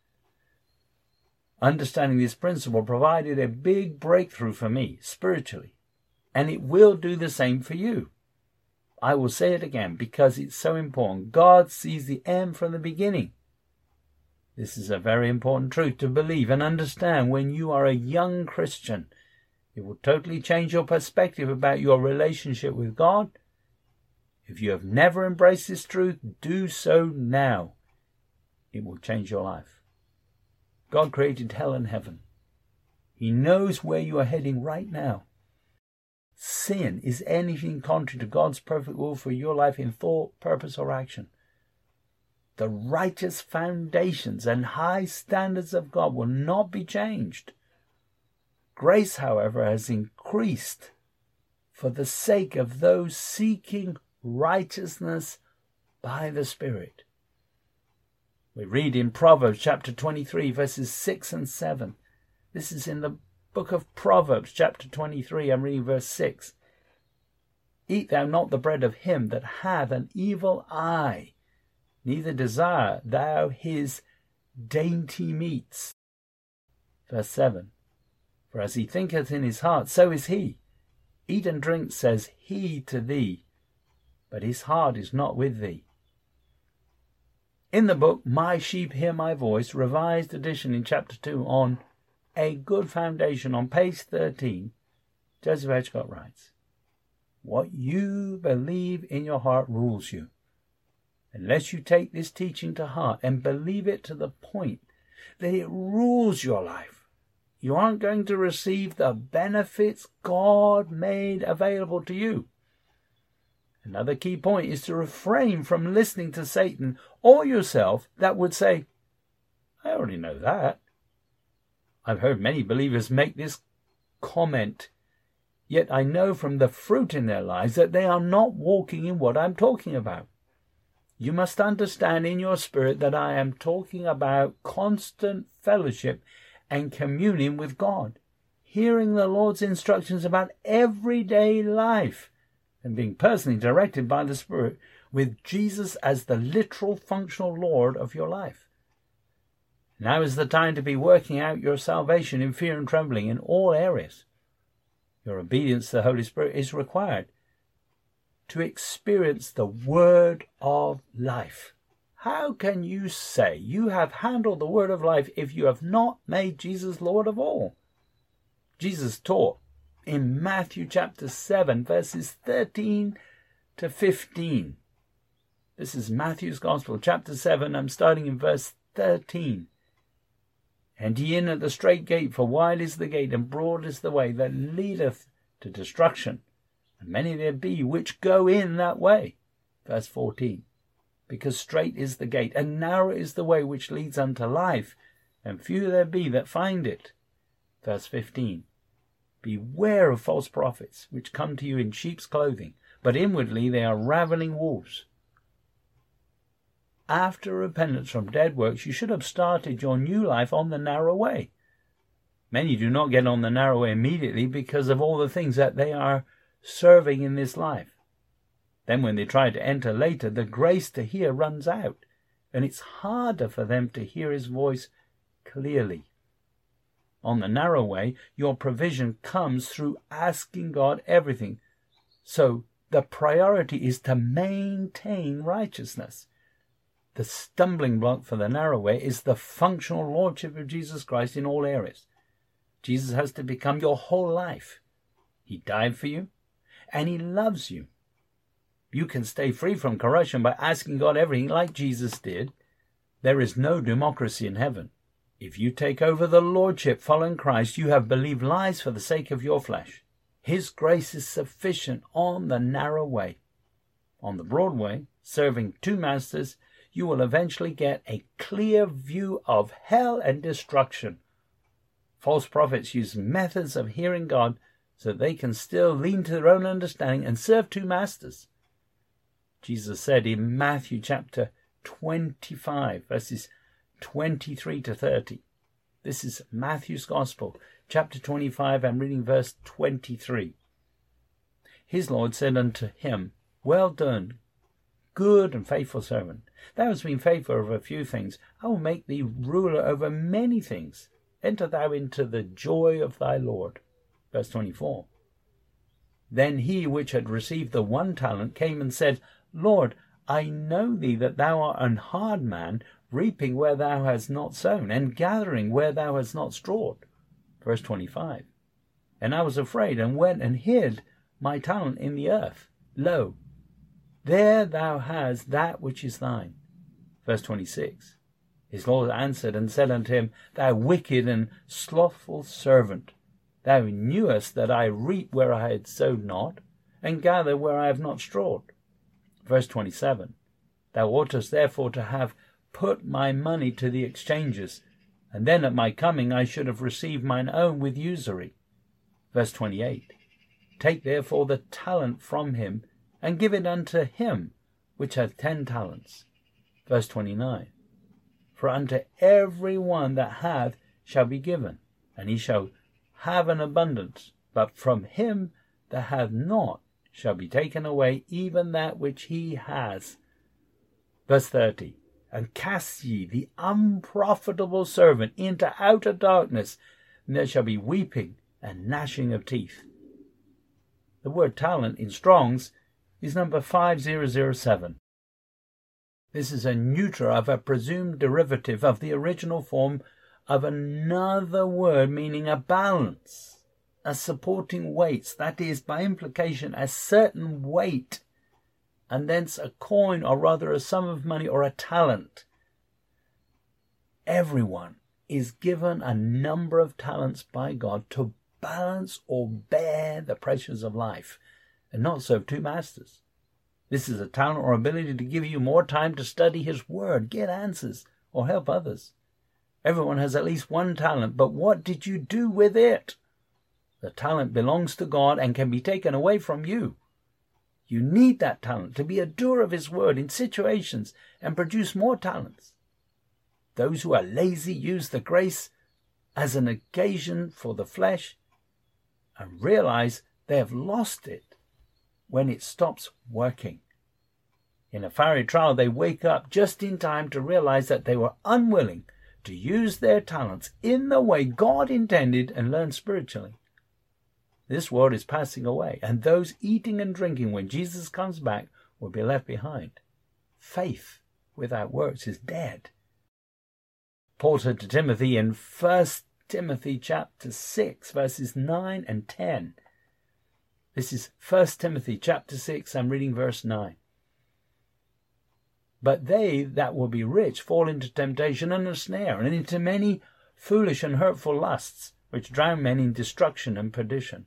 Understanding this principle provided a big breakthrough for me spiritually, and it will do the same for you. I will say it again because it's so important. God sees the end from the beginning. This is a very important truth to believe and understand when you are a young Christian. It will totally change your perspective about your relationship with God. If you have never embraced this truth, do so now. It will change your life. God created hell and heaven. He knows where you are heading right now. Sin is anything contrary to God's perfect will for your life in thought, purpose, or action. The righteous foundations and high standards of God will not be changed. Grace, however, has increased for the sake of those seeking righteousness by the Spirit. We read in Proverbs chapter twenty-three, verses six and seven. This is in the book of Proverbs chapter twenty-three, I'm reading verse six. Eat thou not the bread of him that hath an evil eye, neither desire thou his dainty meats. Verse seven. For as he thinketh in his heart, so is he. Eat and drink, says he to thee, but his heart is not with thee. In the book My Sheep Hear My Voice, revised edition in chapter two, on A Good Foundation, on page thirteen, Joseph Hitchcock writes, what you believe in your heart rules you. Unless you take this teaching to heart and believe it to the point that it rules your life, you aren't going to receive the benefits God made available to you. Another key point is to refrain from listening to Satan or yourself that would say, I already know that. I've heard many believers make this comment, yet I know from the fruit in their lives that they are not walking in what I'm talking about. You must understand in your spirit that I am talking about constant fellowship and communion with God, hearing the Lord's instructions about everyday life, and being personally directed by the Spirit, with Jesus as the literal functional Lord of your life. Now is the time to be working out your salvation in fear and trembling in all areas. Your obedience to the Holy Spirit is required to experience the word of life. How can you say you have handled the word of life if you have not made Jesus Lord of all? Jesus taught in Matthew chapter seven, verses thirteen to fifteen. This is Matthew's Gospel, chapter seven. I'm starting in verse thirteen. "Enter ye in at the strait gate, for wide is the gate, and broad is the way that leadeth to destruction, and many there be which go in that way." Verse fourteen. "Because strait is the gate, and narrow is the way which leads unto life, and few there be that find it." Verse fifteen. "Beware of false prophets, which come to you in sheep's clothing, but inwardly they are ravening wolves." After repentance from dead works, you should have started your new life on the narrow way. Many do not get on the narrow way immediately because of all the things that they are serving in this life. Then when they try to enter later, the grace to hear runs out, and it's harder for them to hear his voice clearly. On the narrow way, your provision comes through asking God everything. So the priority is to maintain righteousness. The stumbling block for the narrow way is the functional lordship of Jesus Christ in all areas. Jesus has to become your whole life. He died for you, and he loves you. You can stay free from corruption by asking God everything like Jesus did. There is no democracy in heaven. If you take over the lordship following Christ, you have believed lies for the sake of your flesh. His grace is sufficient on the narrow way. On the broad way, serving two masters, you will eventually get a clear view of hell and destruction. False prophets use methods of hearing God so that they can still lean to their own understanding and serve two masters. Jesus said in Matthew chapter twenty-five, verses twenty-three to thirty. This is Matthew's Gospel, chapter twenty-five. I'm reading verse twenty-three. "His Lord said unto him, Well done, good and faithful servant. Thou hast been faithful over a few things. I will make thee ruler over many things. Enter thou into the joy of thy Lord." Verse twenty-four. "Then he which had received the one talent came and said, Lord, I know thee that thou art an hard man, reaping where thou hast not sown, and gathering where thou hast not strawed." Verse twenty-five. "And I was afraid, and went and hid my talent in the earth. Lo, there thou hast that which is thine." Verse twenty-six. His Lord answered and said unto him, Thou wicked and slothful servant, thou knewest that I reap where I had sowed not, and gather where I have not strawed. Verse twenty-seven. Thou oughtest therefore to have put my money to the exchangers, and then at my coming I should have received mine own with usury. Verse twenty-eight. Take therefore the talent from him, and give it unto him which hath ten talents. Verse twenty-nine. For unto every one that hath shall be given, and he shall have an abundance, but from him that hath not shall be taken away even that which he has. Verse thirty. And cast ye the unprofitable servant into outer darkness, and there shall be weeping and gnashing of teeth. The word talent in Strong's is number five thousand seven. This is a neuter of a presumed derivative of the original form of another word meaning a balance, a supporting weights, that is, by implication, a certain weight, and thence a coin, or rather a sum of money, or a talent. Everyone is given a number of talents by God to balance or bear the pressures of life, and not serve two masters. This is a talent or ability to give you more time to study his word, get answers, or help others. Everyone has at least one talent, but what did you do with it? The talent belongs to God and can be taken away from you. You need that talent to be a doer of His word in situations and produce more talents. Those who are lazy use the grace as an occasion for the flesh and realize they have lost it when it stops working. In a fiery trial, they wake up just in time to realize that they were unwilling to use their talents in the way God intended and learn spiritually. This world is passing away, and those eating and drinking when Jesus comes back will be left behind. Faith without works is dead. Paul said to Timothy in First Timothy chapter six, verses nine and ten. This is First Timothy chapter six, I'm reading verse nine. But they that will be rich fall into temptation and a snare, and into many foolish and hurtful lusts, which drown men in destruction and perdition.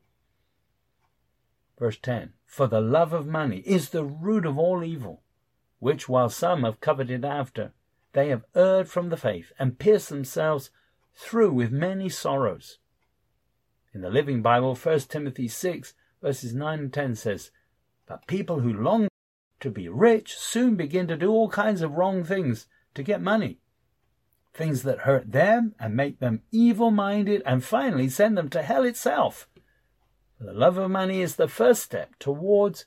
Verse ten. For the love of money is the root of all evil, which while some have coveted after, they have erred from the faith, and pierced themselves through with many sorrows. In the Living Bible, First Timothy six, verses nine and ten says, But people who long to be rich soon begin to do all kinds of wrong things to get money. Things that hurt them and make them evil-minded and finally send them to hell itself. The love of money is the first step towards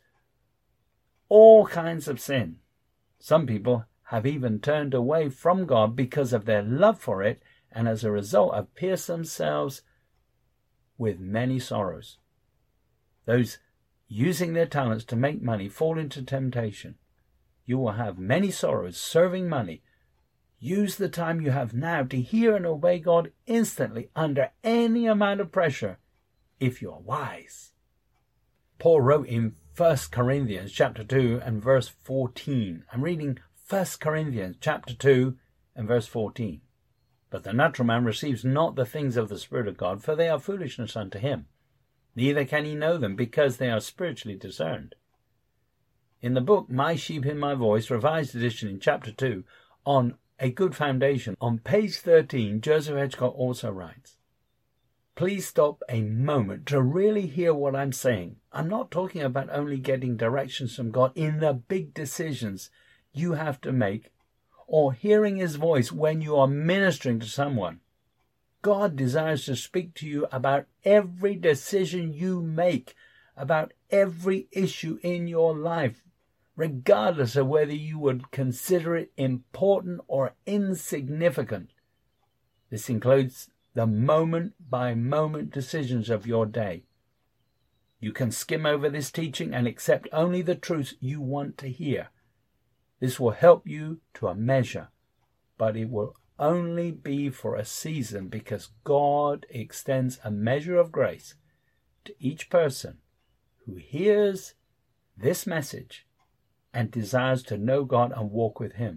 all kinds of sin. Some people have even turned away from God because of their love for it, and as a result have pierced themselves with many sorrows. Those using their talents to make money fall into temptation. You will have many sorrows serving money. Use the time you have now to hear and obey God instantly under any amount of pressure, if you are wise. Paul wrote in First Corinthians chapter two and verse fourteen. I'm reading First Corinthians chapter two and verse fourteen. But the natural man receives not the things of the Spirit of God, for they are foolishness unto him. Neither can he know them, because they are spiritually discerned. In the book My Sheep Hear My Voice, Revised Edition in chapter two, on A Good Foundation, on page thirteen, Joseph Hedgecott also writes, Please stop a moment to really hear what I'm saying. I'm not talking about only getting directions from God in the big decisions you have to make, or hearing His voice when you are ministering to someone. God desires to speak to you about every decision you make, about every issue in your life, regardless of whether you would consider it important or insignificant. This includes the moment-by-moment decisions of your day. You can skim over this teaching and accept only the truths you want to hear. This will help you to a measure, but it will only be for a season, because God extends a measure of grace to each person who hears this message and desires to know God and walk with Him.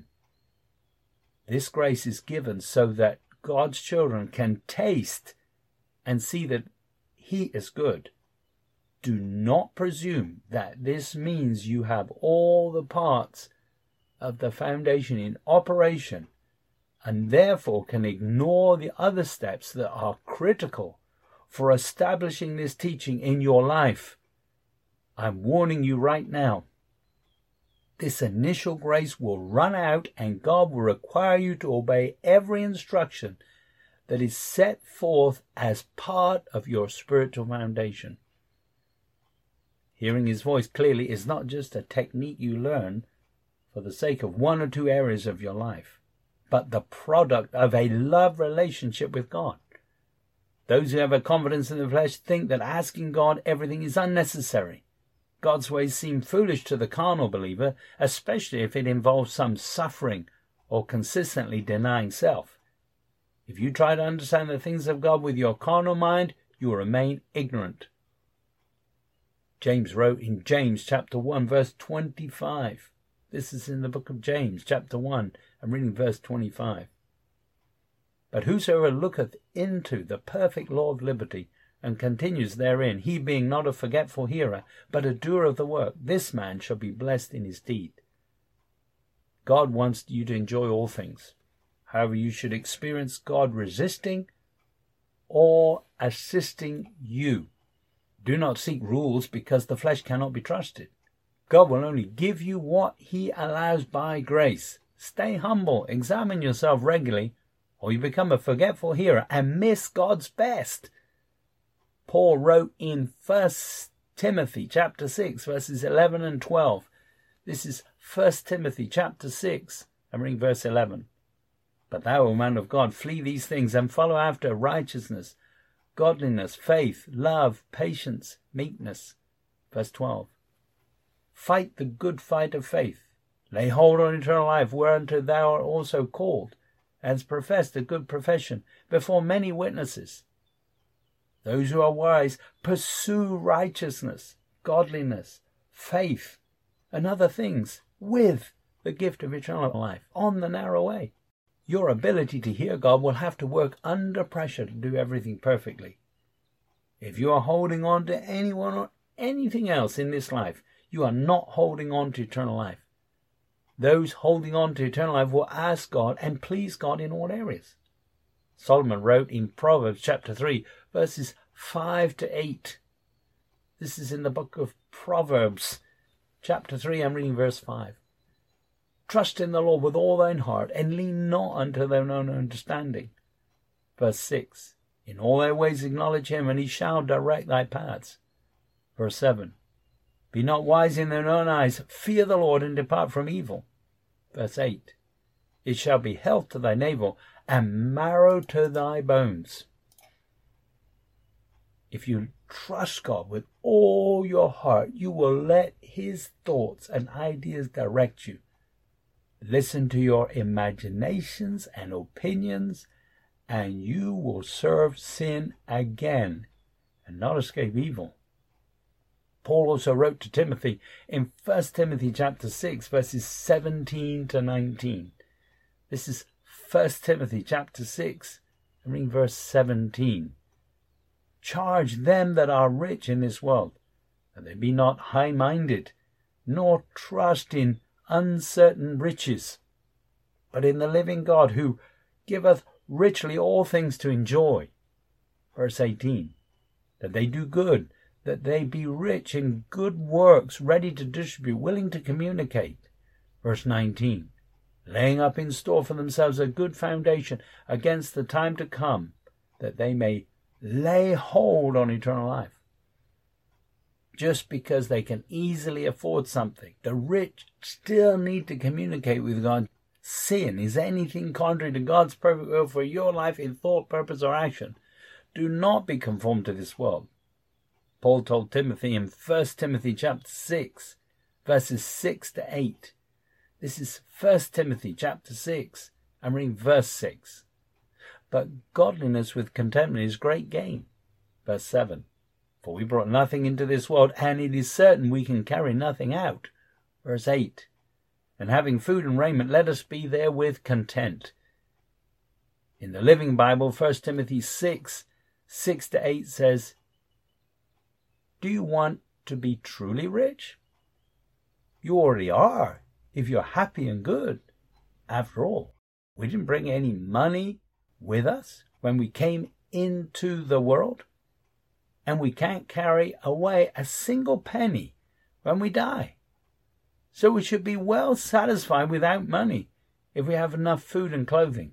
This grace is given so that God's children can taste and see that He is good. Do not presume that this means you have all the parts of the foundation in operation and therefore can ignore the other steps that are critical for establishing this teaching in your life. I'm warning you right now. This initial grace will run out, and God will require you to obey every instruction that is set forth as part of your spiritual foundation. Hearing His voice clearly is not just a technique you learn for the sake of one or two areas of your life, but the product of a love relationship with God. Those who have a confidence in the flesh think that asking God everything is unnecessary. God's ways seem foolish to the carnal believer, especially if it involves some suffering or consistently denying self. If you try to understand the things of God with your carnal mind, you will remain ignorant. James wrote in James chapter one, verse twenty-five. This is in the book of James, chapter one. I'm reading verse twenty-five. But whosoever looketh into the perfect law of liberty, and continues therein, he being not a forgetful hearer, but a doer of the work, this man shall be blessed in his deed. God wants you to enjoy all things. However, you should experience God resisting or assisting you Do not seek rules, because the flesh cannot be trusted. God will only give you what he allows by grace. Stay humble, examine yourself regularly, or you become a forgetful hearer and miss God's best. Paul wrote in First Timothy chapter six, verses eleven and twelve. This is First Timothy chapter six, and reading verse eleven. But thou, O man of God, flee these things and follow after righteousness, godliness, faith, love, patience, meekness. Verse twelve. Fight the good fight of faith. Lay hold on eternal life, whereunto thou art also called, and hast professed a good profession before many witnesses. Those who are wise pursue righteousness, godliness, faith, and other things with the gift of eternal life on the narrow way. Your ability to hear God will have to work under pressure to do everything perfectly. If you are holding on to anyone or anything else in this life, you are not holding on to eternal life. Those holding on to eternal life will ask God and please God in all areas. Solomon wrote in Proverbs chapter three, verses five to eight. This is in the book of Proverbs chapter three, I'm reading verse five. Trust in the Lord with all thine heart, and lean not unto thine own understanding. Verse six. In all thy ways acknowledge him, and he shall direct thy paths. Verse seven. Be not wise in thine own eyes, fear the Lord, and depart from evil. Verse eight. It shall be health to thy navel, and marrow to thy bones. If you trust God with all your heart, you will let his thoughts and ideas direct you. Listen to your imaginations and opinions, and you will serve sin again and not escape evil. Paul also wrote to Timothy in First Timothy chapter six, verses seventeen to nineteen. This is First Timothy chapter six, and reading verse seventeen. Charge them that are rich in this world, that they be not high-minded, nor trust in uncertain riches, but in the living God, who giveth richly all things to enjoy. Verse eighteen. That they do good, that they be rich in good works, ready to distribute, willing to communicate. Verse nineteen. Laying up in store for themselves a good foundation against the time to come, that they may lay hold on eternal life. Just because they can easily afford something, the rich still need to communicate with God. Sin is anything contrary to God's perfect will for your life in thought, purpose, or action. Do not be conformed to this world. Paul told Timothy in First Timothy chapter six, verses six to eight. This is First Timothy chapter six, I'm reading verse six. But godliness with contentment is great gain. Verse seven. For we brought nothing into this world, and it is certain we can carry nothing out. Verse eight. And having food and raiment, let us be therewith content. In the Living Bible, First Timothy six, six to eight says, do you want to be truly rich? You already are, if you're happy and good. After all, we didn't bring any money with us when we came into the world, and we can't carry away a single penny when we die. So we should be well satisfied without money if we have enough food and clothing.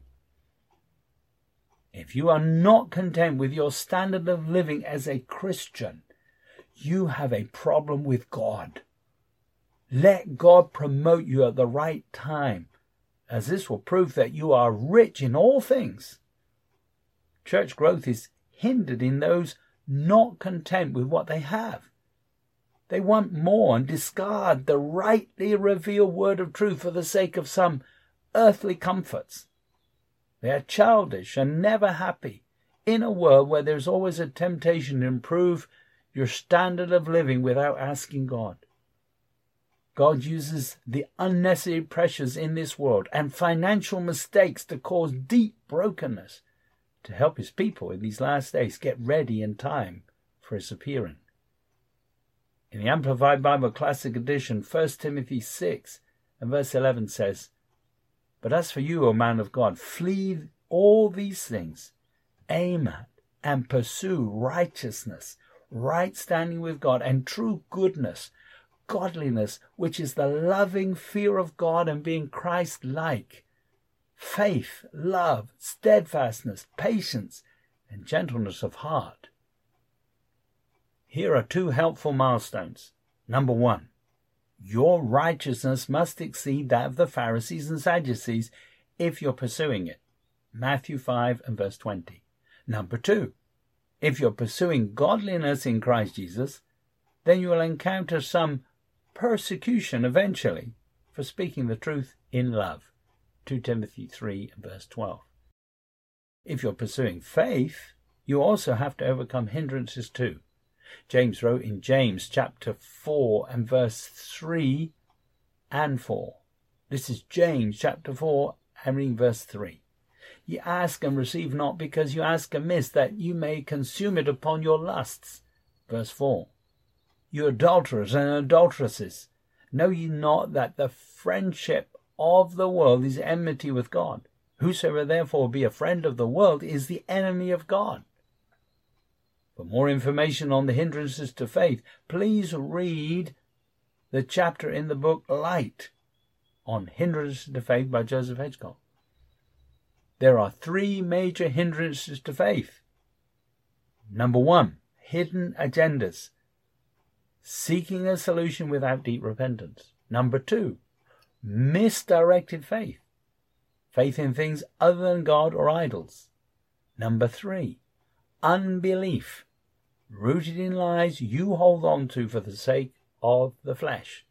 If you are not content with your standard of living as a Christian, you have a problem with God. Let God promote you at the right time, as this will prove that you are rich in all things. Church growth is hindered in those not content with what they have. They want more and discard the rightly revealed word of truth for the sake of some earthly comforts. They are childish and never happy in a world where there's always a temptation to improve your standard of living without asking God. God uses the unnecessary pressures in this world and financial mistakes to cause deep brokenness to help his people in these last days get ready in time for his appearing. In the Amplified Bible Classic Edition, First Timothy six and verse eleven says, But as for you, O man of God, flee all these things, aim at and pursue righteousness, right standing with God, and true goodness, godliness, which is the loving fear of God and being Christ-like, faith, love, steadfastness, patience, and gentleness of heart. Here are two helpful milestones. Number one, your righteousness must exceed that of the Pharisees and Sadducees if you're pursuing it. Matthew five and verse twenty. Number two, if you're pursuing godliness in Christ Jesus, then you will encounter some persecution eventually for speaking the truth in love. Second Timothy three and verse twelve. If you're pursuing faith, you also have to overcome hindrances too. James wrote in James chapter four and verse three and four. This is James chapter four and reading verse three. Ye ask and receive not, because you ask amiss, that you may consume it upon your lusts. Verse four. You adulterers and adulteresses, know ye not that the friendship of the world is enmity with God? Whosoever therefore be a friend of the world is the enemy of God. For more information on the hindrances to faith, please read the chapter in the book Light on Hindrances to Faith by Joseph Hedgecock. There are three major hindrances to faith. Number one, hidden agendas, seeking a solution without deep repentance. Number two, misdirected faith, faith in things other than God or idols. Number three, unbelief, rooted in lies you hold on to for the sake of the flesh.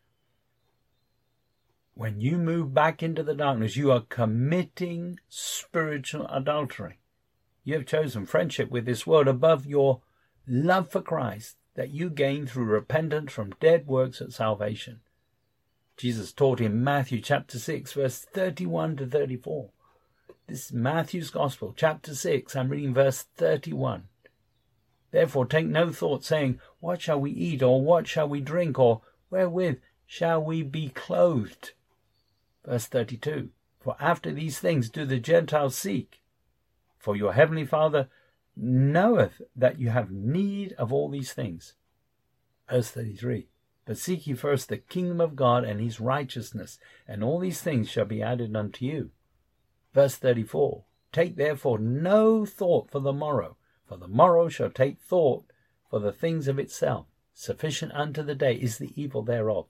When you move back into the darkness, you are committing spiritual adultery. You have chosen friendship with this world above your love for Christ that you gain through repentance from dead works at salvation. Jesus taught in Matthew chapter six, verse thirty-one to thirty-four. This is Matthew's Gospel, chapter six. I'm reading verse thirty-one. Therefore take no thought, saying, what shall we eat, or what shall we drink, or wherewith shall we be clothed? Verse thirty-two. For after these things do the Gentiles seek. For your heavenly Father knoweth that you have need of all these things. Verse thirty-three. But seek ye first the kingdom of God and his righteousness, and all these things shall be added unto you. Verse thirty-four. Take therefore no thought for the morrow, for the morrow shall take thought for the things of itself. Sufficient unto the day is the evil thereof.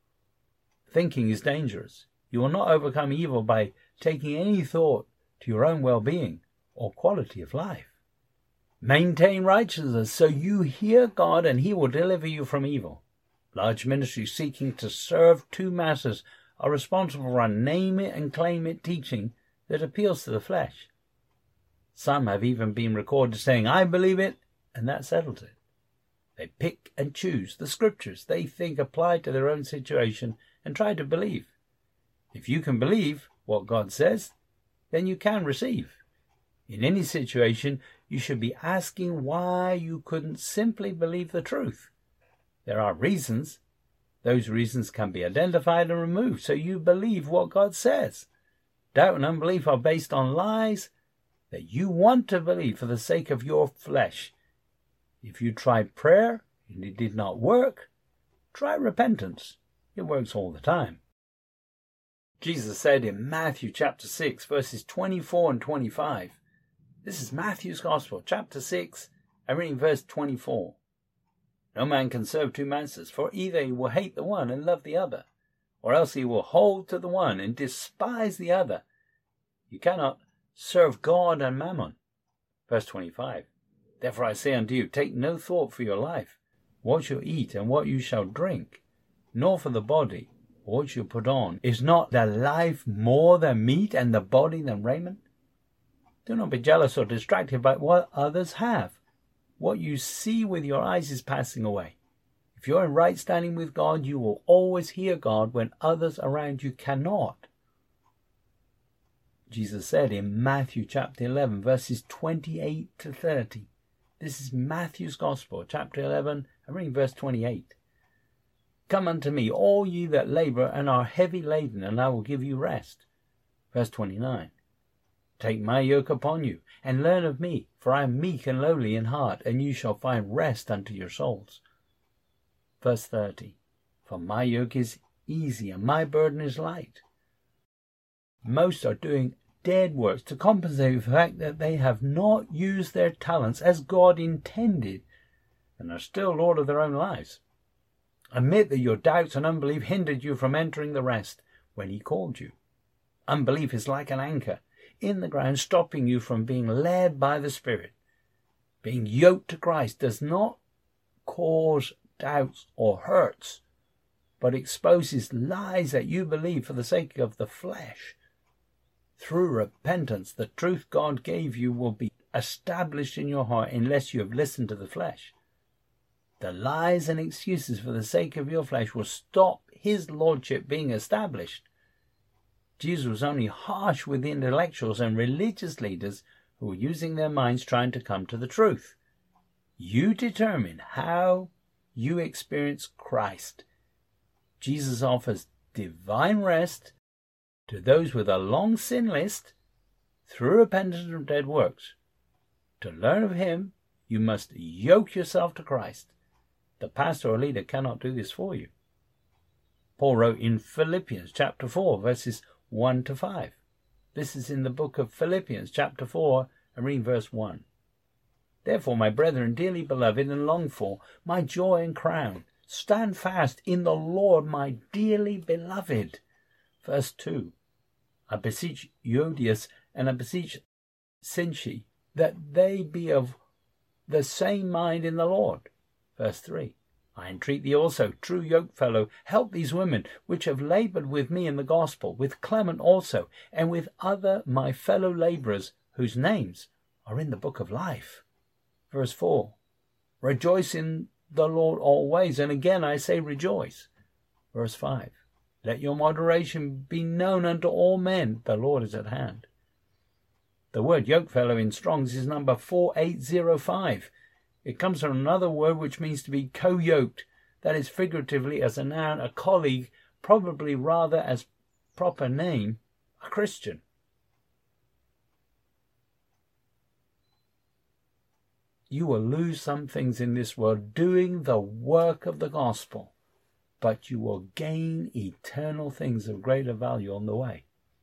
Thinking is dangerous. You will not overcome evil by taking any thought to your own well-being or quality of life. Maintain righteousness so you hear God and he will deliver you from evil. Large ministries seeking to serve two masters are responsible for a name it and claim it teaching that appeals to the flesh. Some have even been recorded saying, I believe it, and that settles it. They pick and choose the scriptures they think apply to their own situation and try to believe. If you can believe what God says, then you can receive. In any situation, you should be asking why you couldn't simply believe the truth. There are reasons. Those reasons can be identified and removed, so you believe what God says. Doubt and unbelief are based on lies that you want to believe for the sake of your flesh. If you tried prayer and it did not work, try repentance. It works all the time. Jesus said in Matthew chapter six, verses twenty-four and twenty-five. This is Matthew's Gospel, chapter six, and reading verse twenty-four. No man can serve two masters, for either he will hate the one and love the other, or else he will hold to the one and despise the other. You cannot serve God and mammon. Verse twenty-five. Therefore I say unto you, take no thought for your life, what you eat and what you shall drink, nor for the body, what you put on. Is not the life more than meat, and the body than raiment? Do not be jealous or distracted by what others have. What you see with your eyes is passing away. If you're in right standing with God, you will always hear God when others around you cannot. Jesus said in Matthew chapter eleven, verses twenty-eight to thirty. This is Matthew's Gospel, chapter eleven, and reading verse twenty-eight. Come unto me, all ye that labour and are heavy laden, and I will give you rest. Verse twenty-nine. Take my yoke upon you, and learn of me, for I am meek and lowly in heart, and you shall find rest unto your souls. Verse thirty. For my yoke is easy, and my burden is light. Most are doing dead works to compensate for the fact that they have not used their talents as God intended, and are still Lord of their own lives. Admit that your doubts and unbelief hindered you from entering the rest when he called you. Unbelief is like an anchor in the ground, stopping you from being led by the Spirit. Being yoked to Christ does not cause doubts or hurts, but exposes lies that you believe for the sake of the flesh. Through repentance, the truth God gave you will be established in your heart unless you have listened to the flesh. The lies and excuses for the sake of your flesh will stop his lordship being established. Jesus was only harsh with the intellectuals and religious leaders who were using their minds trying to come to the truth. You determine how you experience Christ. Jesus offers divine rest to those with a long sin list through repentance from dead works. To learn of him, you must yoke yourself to Christ. The pastor or leader cannot do this for you. Paul wrote in Philippians chapter four, verses one to five. This is in the book of Philippians chapter four, and read verse one. Therefore, my brethren, dearly beloved and longed for, my joy and crown, stand fast in the Lord, my dearly beloved. Verse two. I beseech Euodias and I beseech Syntyche that they be of the same mind in the Lord. Verse three. I entreat thee also, true yokefellow, help these women which have laboured with me in the gospel, with Clement also, and with other my fellow labourers, whose names are in the book of life. Verse four. Rejoice in the Lord always, and again I say rejoice. Verse five. Let your moderation be known unto all men, the Lord is at hand. The word yokefellow in Strong's is number four eight zero five. It comes from another word which means to be co-yoked, that is figuratively as a noun, a colleague, probably rather as proper name, a Christian. You will lose some things in this world doing the work of the gospel, but you will gain eternal things of greater value on the way.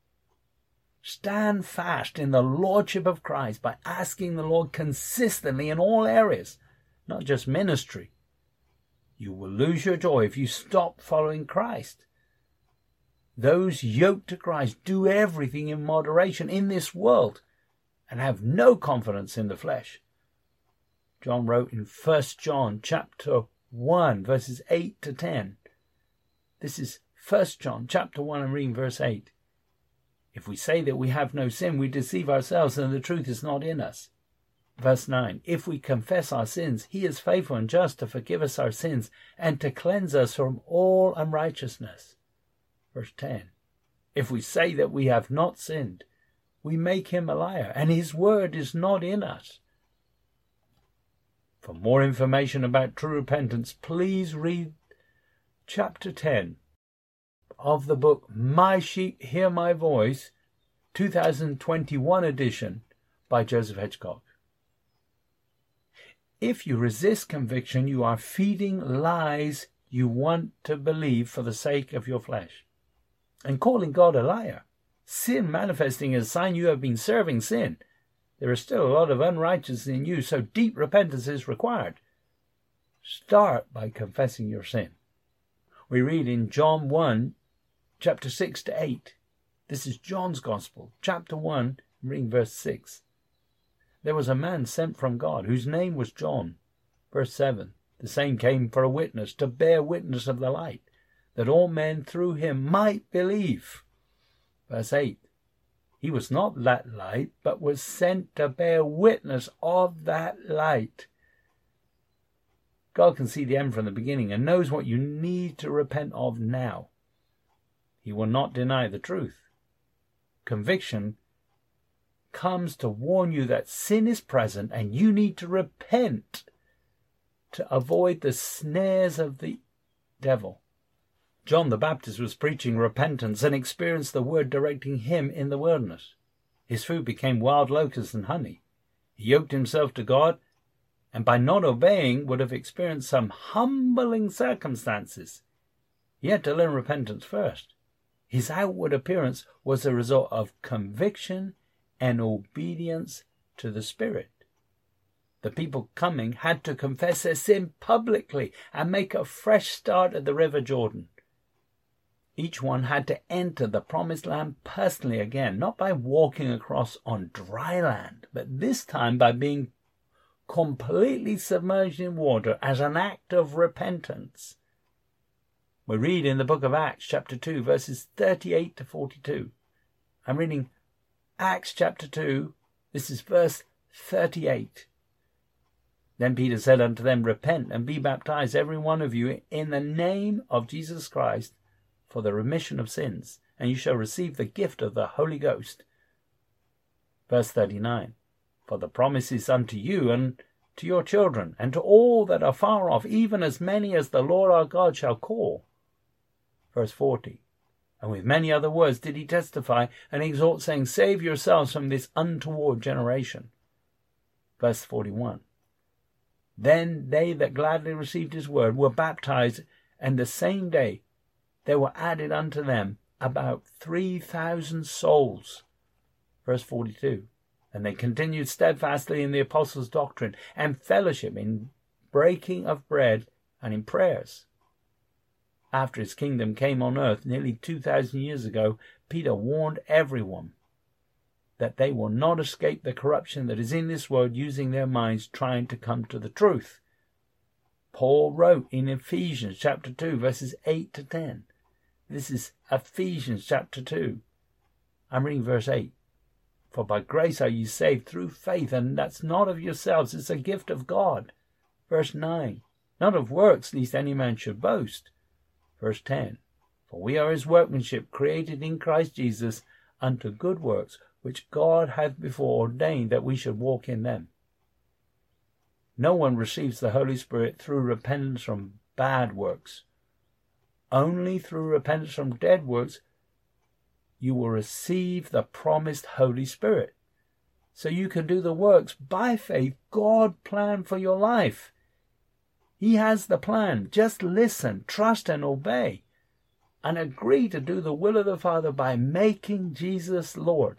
Stand fast in the Lordship of Christ by asking the Lord consistently in all areas, not just ministry. You will lose your joy if you stop following Christ. Those yoked to Christ do everything in moderation in this world and have no confidence in the flesh. John wrote in First John chapter one, verses eight to ten. This is First John chapter one and reading verse eight. If we say that we have no sin, we deceive ourselves and the truth is not in us. Verse nine. If we confess our sins, he is faithful and just to forgive us our sins and to cleanse us from all unrighteousness. Verse ten. If we say that we have not sinned, we make him a liar, and his word is not in us. For more information about true repentance, please read chapter ten of the book My Sheep Hear My Voice, two thousand twenty-one edition by Joseph Hedgecock. If you resist conviction, you are feeding lies you want to believe for the sake of your flesh, and calling God a liar. Sin manifesting as a sign you have been serving sin. There is still a lot of unrighteousness in you, so deep repentance is required. Start by confessing your sin. We read in John one, chapter six to eight. This is John's Gospel, chapter one, reading verse six. There was a man sent from God, whose name was John. Verse seven. The same came for a witness, to bear witness of the light, that all men through him might believe. Verse eight. He was not that light, but was sent to bear witness of that light. God can see the end from the beginning and knows what you need to repent of now. He will not deny the truth. Conviction comes to warn you that sin is present and you need to repent to avoid the snares of the devil. John the Baptist was preaching repentance and experienced the word directing him in the wilderness. His food became wild locusts and honey. He yoked himself to God, and by not obeying would have experienced some humbling circumstances. He had to learn repentance first. His outward appearance was the result of conviction and obedience to the Spirit. The people coming had to confess their sin publicly and make a fresh start at the River Jordan. Each one had to enter the promised land personally again, not by walking across on dry land, but this time by being completely submerged in water as an act of repentance. We read in the book of Acts chapter two, verses thirty-eight to forty-two. I'm reading Acts chapter two, this is verse thirty-eight. Then Peter said unto them, Repent and be baptized every one of you in the name of Jesus Christ for the remission of sins, and you shall receive the gift of the Holy Ghost. Verse thirty-nine. For the promise is unto you and to your children, and to all that are far off, even as many as the Lord our God shall call. Verse forty. And with many other words did he testify and exhort, saying, Save yourselves from this untoward generation. Verse forty-one. Then they that gladly received his word were baptized, and the same day there were added unto them about three thousand souls. Verse forty-two. And they continued steadfastly in the apostles' doctrine and fellowship, in breaking of bread and in prayers. After his kingdom came on earth nearly two thousand years ago, Peter warned everyone that they will not escape the corruption that is in this world, using their minds trying to come to the truth. Paul wrote in Ephesians chapter two, verses eight to ten. This is Ephesians chapter two. I'm reading verse eight. For by grace are you saved through faith, and that's not of yourselves, it's a gift of God. Verse nine. Not of works, lest any man should boast. Verse ten. For we are his workmanship, created in Christ Jesus unto good works, which God hath before ordained that we should walk in them. No one receives the Holy Spirit through repentance from bad works. Only through repentance from dead works you will receive the promised Holy Spirit. So you can do the works by faith God planned for your life. He has the plan. Just listen, trust and obey, and agree to do the will of the Father by making Jesus Lord.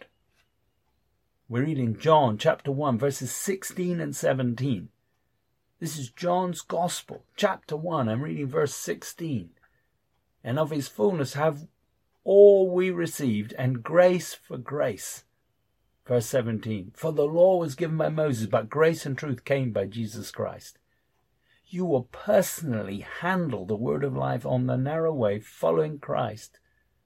We read in John chapter one, verses sixteen and seventeen. This is John's Gospel, chapter one. I'm reading verse sixteen. And of his fullness have all we received, and grace for grace. Verse seventeen. For the law was given by Moses, but grace and truth came by Jesus Christ. You will personally handle the word of life on the narrow way, following Christ.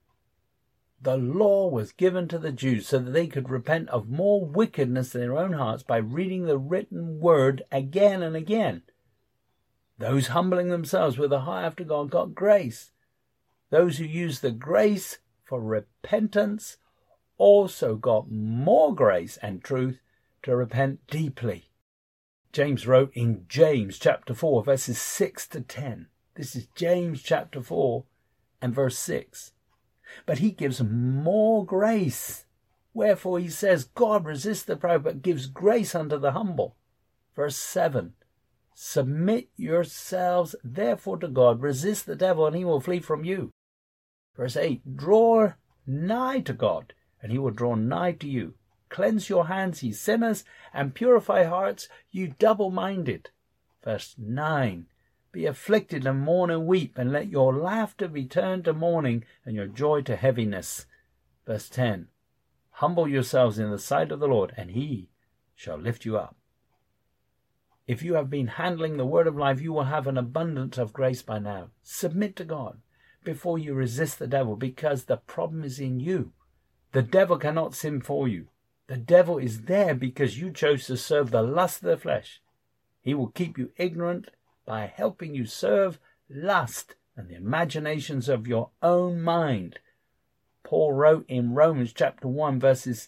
The law was given to the Jews so that they could repent of more wickedness in their own hearts by reading the written word again and again. Those humbling themselves with a heart after God got grace. Those who used the grace for repentance also got more grace and truth to repent deeply. James wrote in James chapter four, verses six to ten. This is James chapter four and verse six. But he gives more grace. Wherefore he says, God resists the proud, but gives grace unto the humble. Verse seven. Submit yourselves therefore to God. Resist the devil, and he will flee from you. Verse eight. Draw nigh to God, and he will draw nigh to you. Cleanse your hands, ye sinners, and purify hearts, you double-minded. Verse nine. Be afflicted and mourn and weep, and let your laughter be turned to mourning, and your joy to heaviness. Verse ten. Humble yourselves in the sight of the Lord, and he shall lift you up. If you have been handling the word of life, you will have an abundance of grace by now. Submit to God before you resist the devil, because the problem is in you. The devil cannot sin for you. The devil is there because you chose to serve the lust of the flesh. He will keep you ignorant by helping you serve lust and the imaginations of your own mind. Paul wrote in Romans chapter one, verses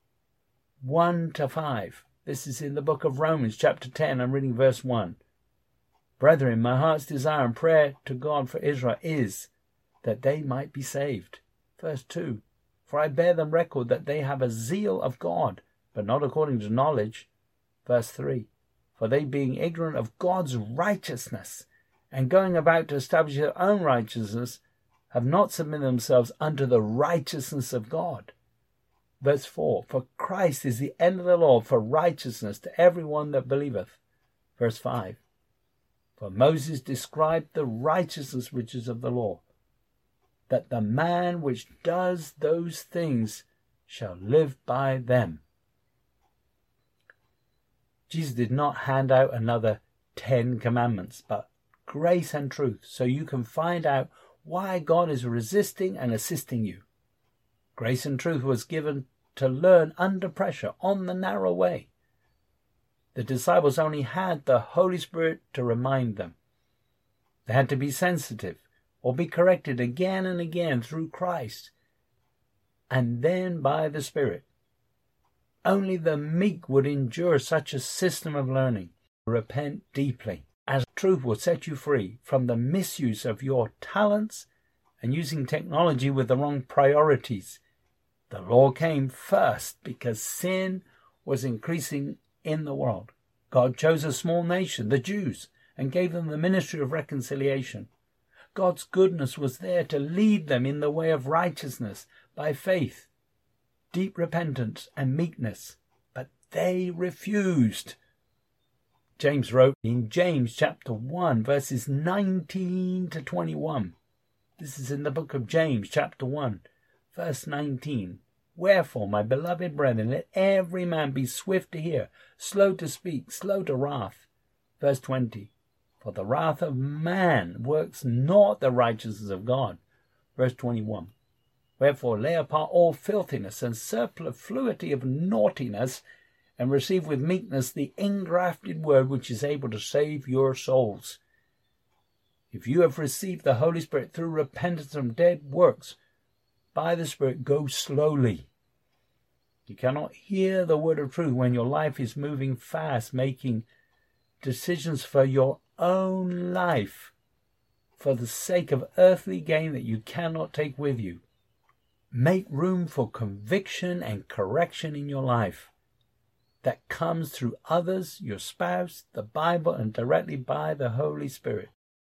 one to five. This is in the book of Romans chapter ten. I'm reading verse one. Brethren, my heart's desire and prayer to God for Israel is that they might be saved. Verse two. For I bear them record that they have a zeal of God, but not according to knowledge. Verse three. For they, being ignorant of God's righteousness, and going about to establish their own righteousness, have not submitted themselves unto the righteousness of God. Verse four. For Christ is the end of the law for righteousness to every one that believeth. Verse five. For Moses described the righteousness which is of the law, that the man which does those things shall live by them. Jesus did not hand out another Ten Commandments, but grace and truth, so you can find out why God is resisting and assisting you. Grace and truth was given to learn under pressure on the narrow way. The disciples only had the Holy Spirit to remind them. They had to be sensitive or be corrected again and again through Christ, and then by the Spirit. Only the meek would endure such a system of learning. Repent deeply, as truth will set you free from the misuse of your talents and using technology with the wrong priorities. The law came first because sin was increasing in the world. God chose a small nation, the Jews, and gave them the ministry of reconciliation. God's goodness was there to lead them in the way of righteousness by faith, deep repentance and meekness, but they refused. James wrote in James chapter one, verses nineteen to twenty-one. This is in the book of James chapter one, verse nineteen. Wherefore, my beloved brethren, let every man be swift to hear, slow to speak, slow to wrath. Verse twenty. For the wrath of man works not the righteousness of God. Verse twenty-one. Wherefore lay apart all filthiness and superfluity of naughtiness, and receive with meekness the engrafted word which is able to save your souls. If you have received the Holy Spirit through repentance from dead works, by the Spirit go slowly. You cannot hear the word of truth when your life is moving fast, making decisions for your own life, for the sake of earthly gain that you cannot take with you. Make room for conviction and correction in your life that comes through others, your spouse, the Bible, and directly by the Holy Spirit.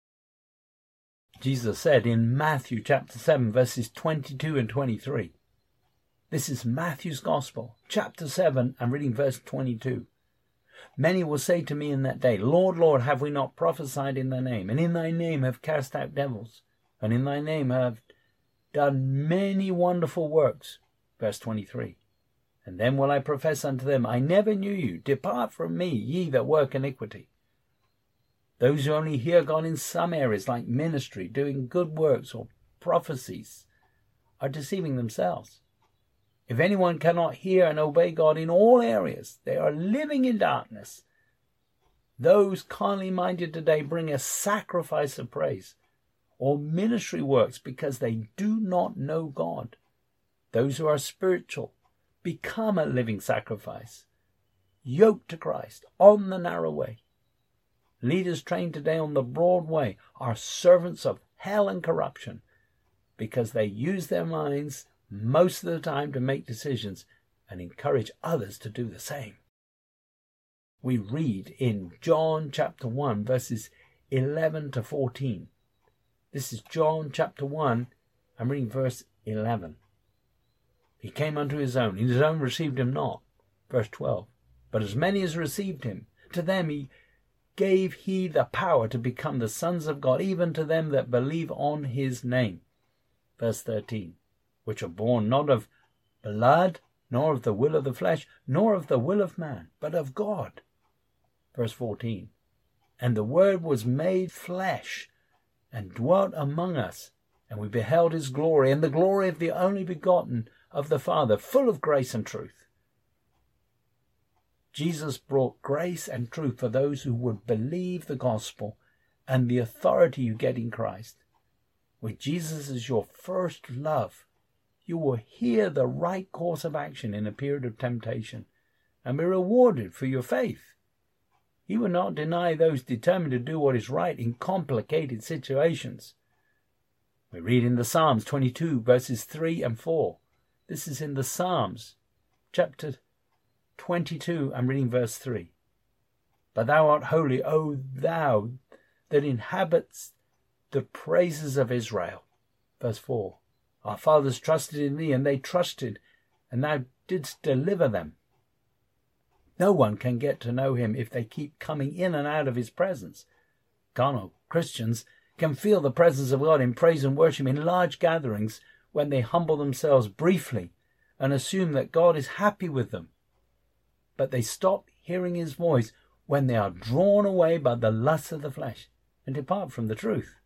Jesus said in Matthew chapter seven, verses twenty-two and twenty-three. This is Matthew's Gospel, chapter seven, and reading verse twenty-two. Many will say to me in that day, Lord, Lord, have we not prophesied in thy name, and in thy name have cast out devils, and in thy name have done many wonderful works. Verse twenty-three. And then will I profess unto them, I never knew you. Depart from me, ye that work iniquity. Those who only hear God in some areas, like ministry, doing good works or prophecies, are deceiving themselves. If anyone cannot hear and obey God in all areas, they are living in darkness. Those carnally minded today bring a sacrifice of praise or ministry works because they do not know God. Those who are spiritual become a living sacrifice, yoked to Christ on the narrow way. Leaders trained today on the broad way are servants of hell and corruption because they use their minds most of the time to make decisions and encourage others to do the same. We read in John chapter one, verses eleven to fourteen. This is John chapter one, I'm reading verse eleven. He came unto his own, and his own received him not. Verse twelve. But as many as received him, to them he gave he the power to become the sons of God, even to them that believe on his name. Verse thirteen. Which are born not of blood, nor of the will of the flesh, nor of the will of man, but of God. Verse fourteen. And the Word was made flesh, and dwelt among us, and we beheld his glory, and the glory of the only begotten of the Father, full of grace and truth. Jesus brought grace and truth for those who would believe the gospel and the authority you get in Christ. With Jesus as your first love, you will hear the right course of action in a period of temptation and be rewarded for your faith. He will not deny those determined to do what is right in complicated situations. We read in the Psalms twenty-two, verses three and four. This is in the Psalms, chapter twenty-two. I'm reading verse three. But thou art holy, O thou that inhabits the praises of Israel. Verse four. Our fathers trusted in thee, and they trusted, and thou didst deliver them. No one can get to know him if they keep coming in and out of his presence. Carnal Christians can feel the presence of God in praise and worship in large gatherings when they humble themselves briefly and assume that God is happy with them. But they stop hearing his voice when they are drawn away by the lust of the flesh and depart from the truth.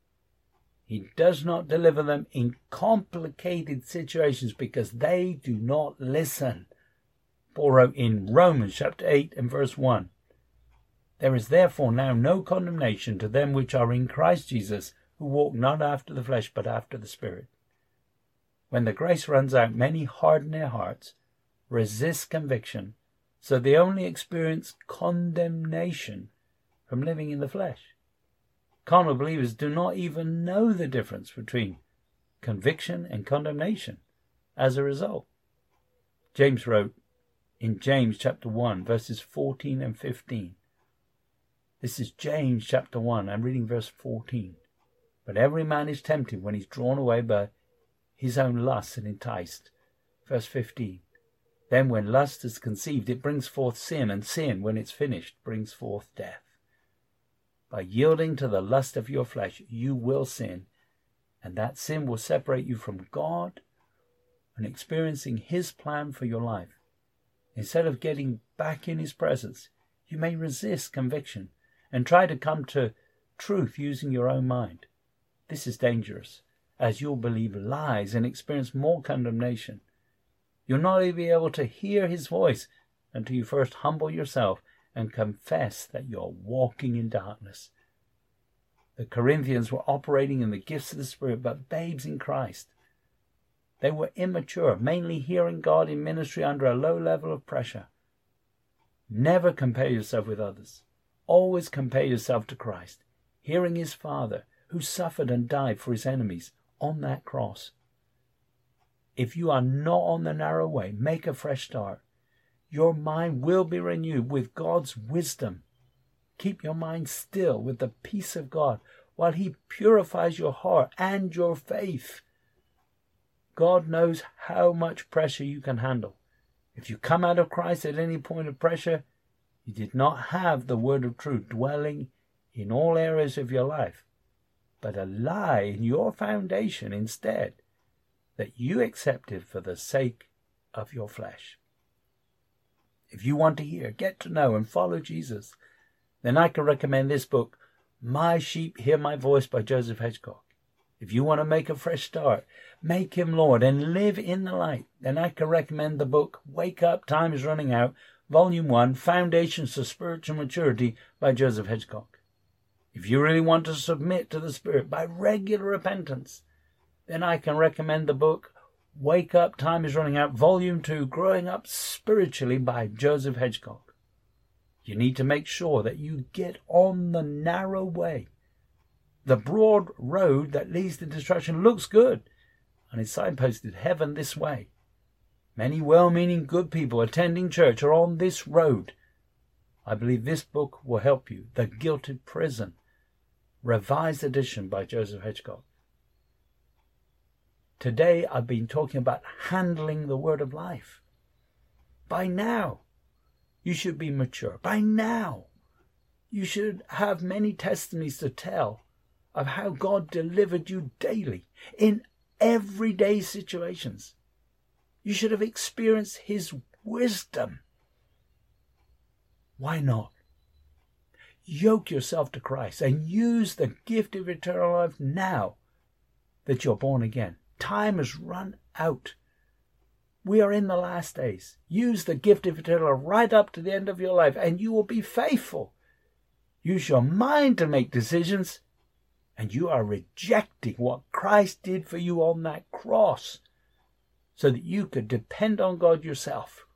He does not deliver them in complicated situations because they do not listen. Paul wrote in Romans chapter eight and verse one, There is therefore now no condemnation to them which are in Christ Jesus, who walk not after the flesh but after the Spirit. When the grace runs out, many harden their hearts, resist conviction, so they only experience condemnation from living in the flesh. Carnal believers do not even know the difference between conviction and condemnation as a result. James wrote in James chapter one, verses fourteen and fifteen. This is James chapter one. I'm reading verse fourteen. But every man is tempted when he's drawn away by his own lust and enticed. Verse fifteen. Then when lust is conceived, it brings forth sin, and sin, when it's finished, brings forth death. By yielding to the lust of your flesh, you will sin, and that sin will separate you from God and experiencing his plan for your life. Instead of getting back in his presence, you may resist conviction and try to come to truth using your own mind. This is dangerous, as you'll believe lies and experience more condemnation. You'll not even be able to hear his voice until you first humble yourself and confess that you're walking in darkness. The Corinthians were operating in the gifts of the Spirit, but babes in Christ. They were immature, mainly hearing God in ministry under a low level of pressure. Never compare yourself with others. Always compare yourself to Christ, hearing his Father, who suffered and died for his enemies on that cross. If you are not on the narrow way, make a fresh start. Your mind will be renewed with God's wisdom. Keep your mind still with the peace of God while he purifies your heart and your faith. God knows how much pressure you can handle. If you come out of Christ at any point of pressure, you did not have the word of truth dwelling in all areas of your life, but a lie in your foundation instead that you accepted for the sake of your flesh. If you want to hear, get to know, and follow Jesus, then I can recommend this book, My Sheep Hear My Voice by Joseph Hedgecock. If you want to make a fresh start, make him Lord and live in the light, then I can recommend the book, Wake Up, Time is Running Out, Volume one, Foundations of Spiritual Maturity by Joseph Hedgecock. If you really want to submit to the Spirit by regular repentance, then I can recommend the book, Wake Up, Time is Running Out, Volume two, Growing Up Spiritually by Joseph Hedgecock. You need to make sure that you get on the narrow way. The broad road that leads to destruction looks good, and it's signposted heaven this way. Many well-meaning good people attending church are on this road. I believe this book will help you. The Gilded Prison, Revised Edition by Joseph Hedgecock. Today I've been talking about handling the word of life. By now, you should be mature. By now, you should have many testimonies to tell of how God delivered you daily in everyday situations. You should have experienced his wisdom. Why not? Yoke yourself to Christ and use the gift of eternal life now that you're born again. Time has run out. We are in the last days. Use the gift of eternal life right up to the end of your life, and you will be faithful. Use your mind to make decisions, and you are rejecting what Christ did for you on that cross so that you could depend on God yourself.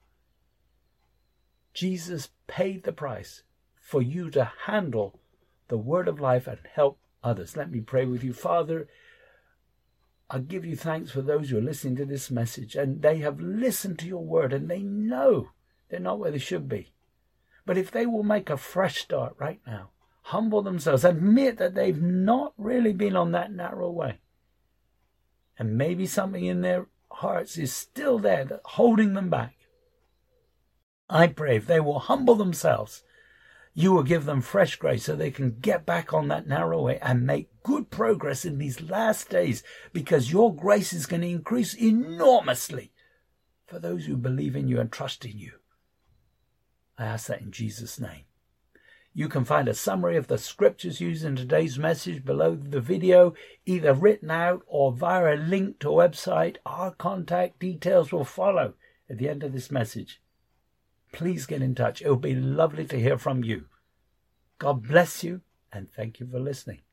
Jesus paid the price for you to handle the word of life and help others. Let me pray with you. Father, I give you thanks for those who are listening to this message, and they have listened to your word, and they know they're not where they should be. But if they will make a fresh start right now, humble themselves, admit that they've not really been on that narrow way, and maybe something in their hearts is still there that holding them back, I pray if they will humble themselves, you will give them fresh grace so they can get back on that narrow way and make good progress in these last days, because your grace is going to increase enormously for those who believe in you and trust in you. I ask that in Jesus' name. You can find a summary of the scriptures used in today's message below the video, either written out or via a link to a website. Our contact details will follow at the end of this message. Please get in touch. It will be lovely to hear from you. God bless you, and thank you for listening.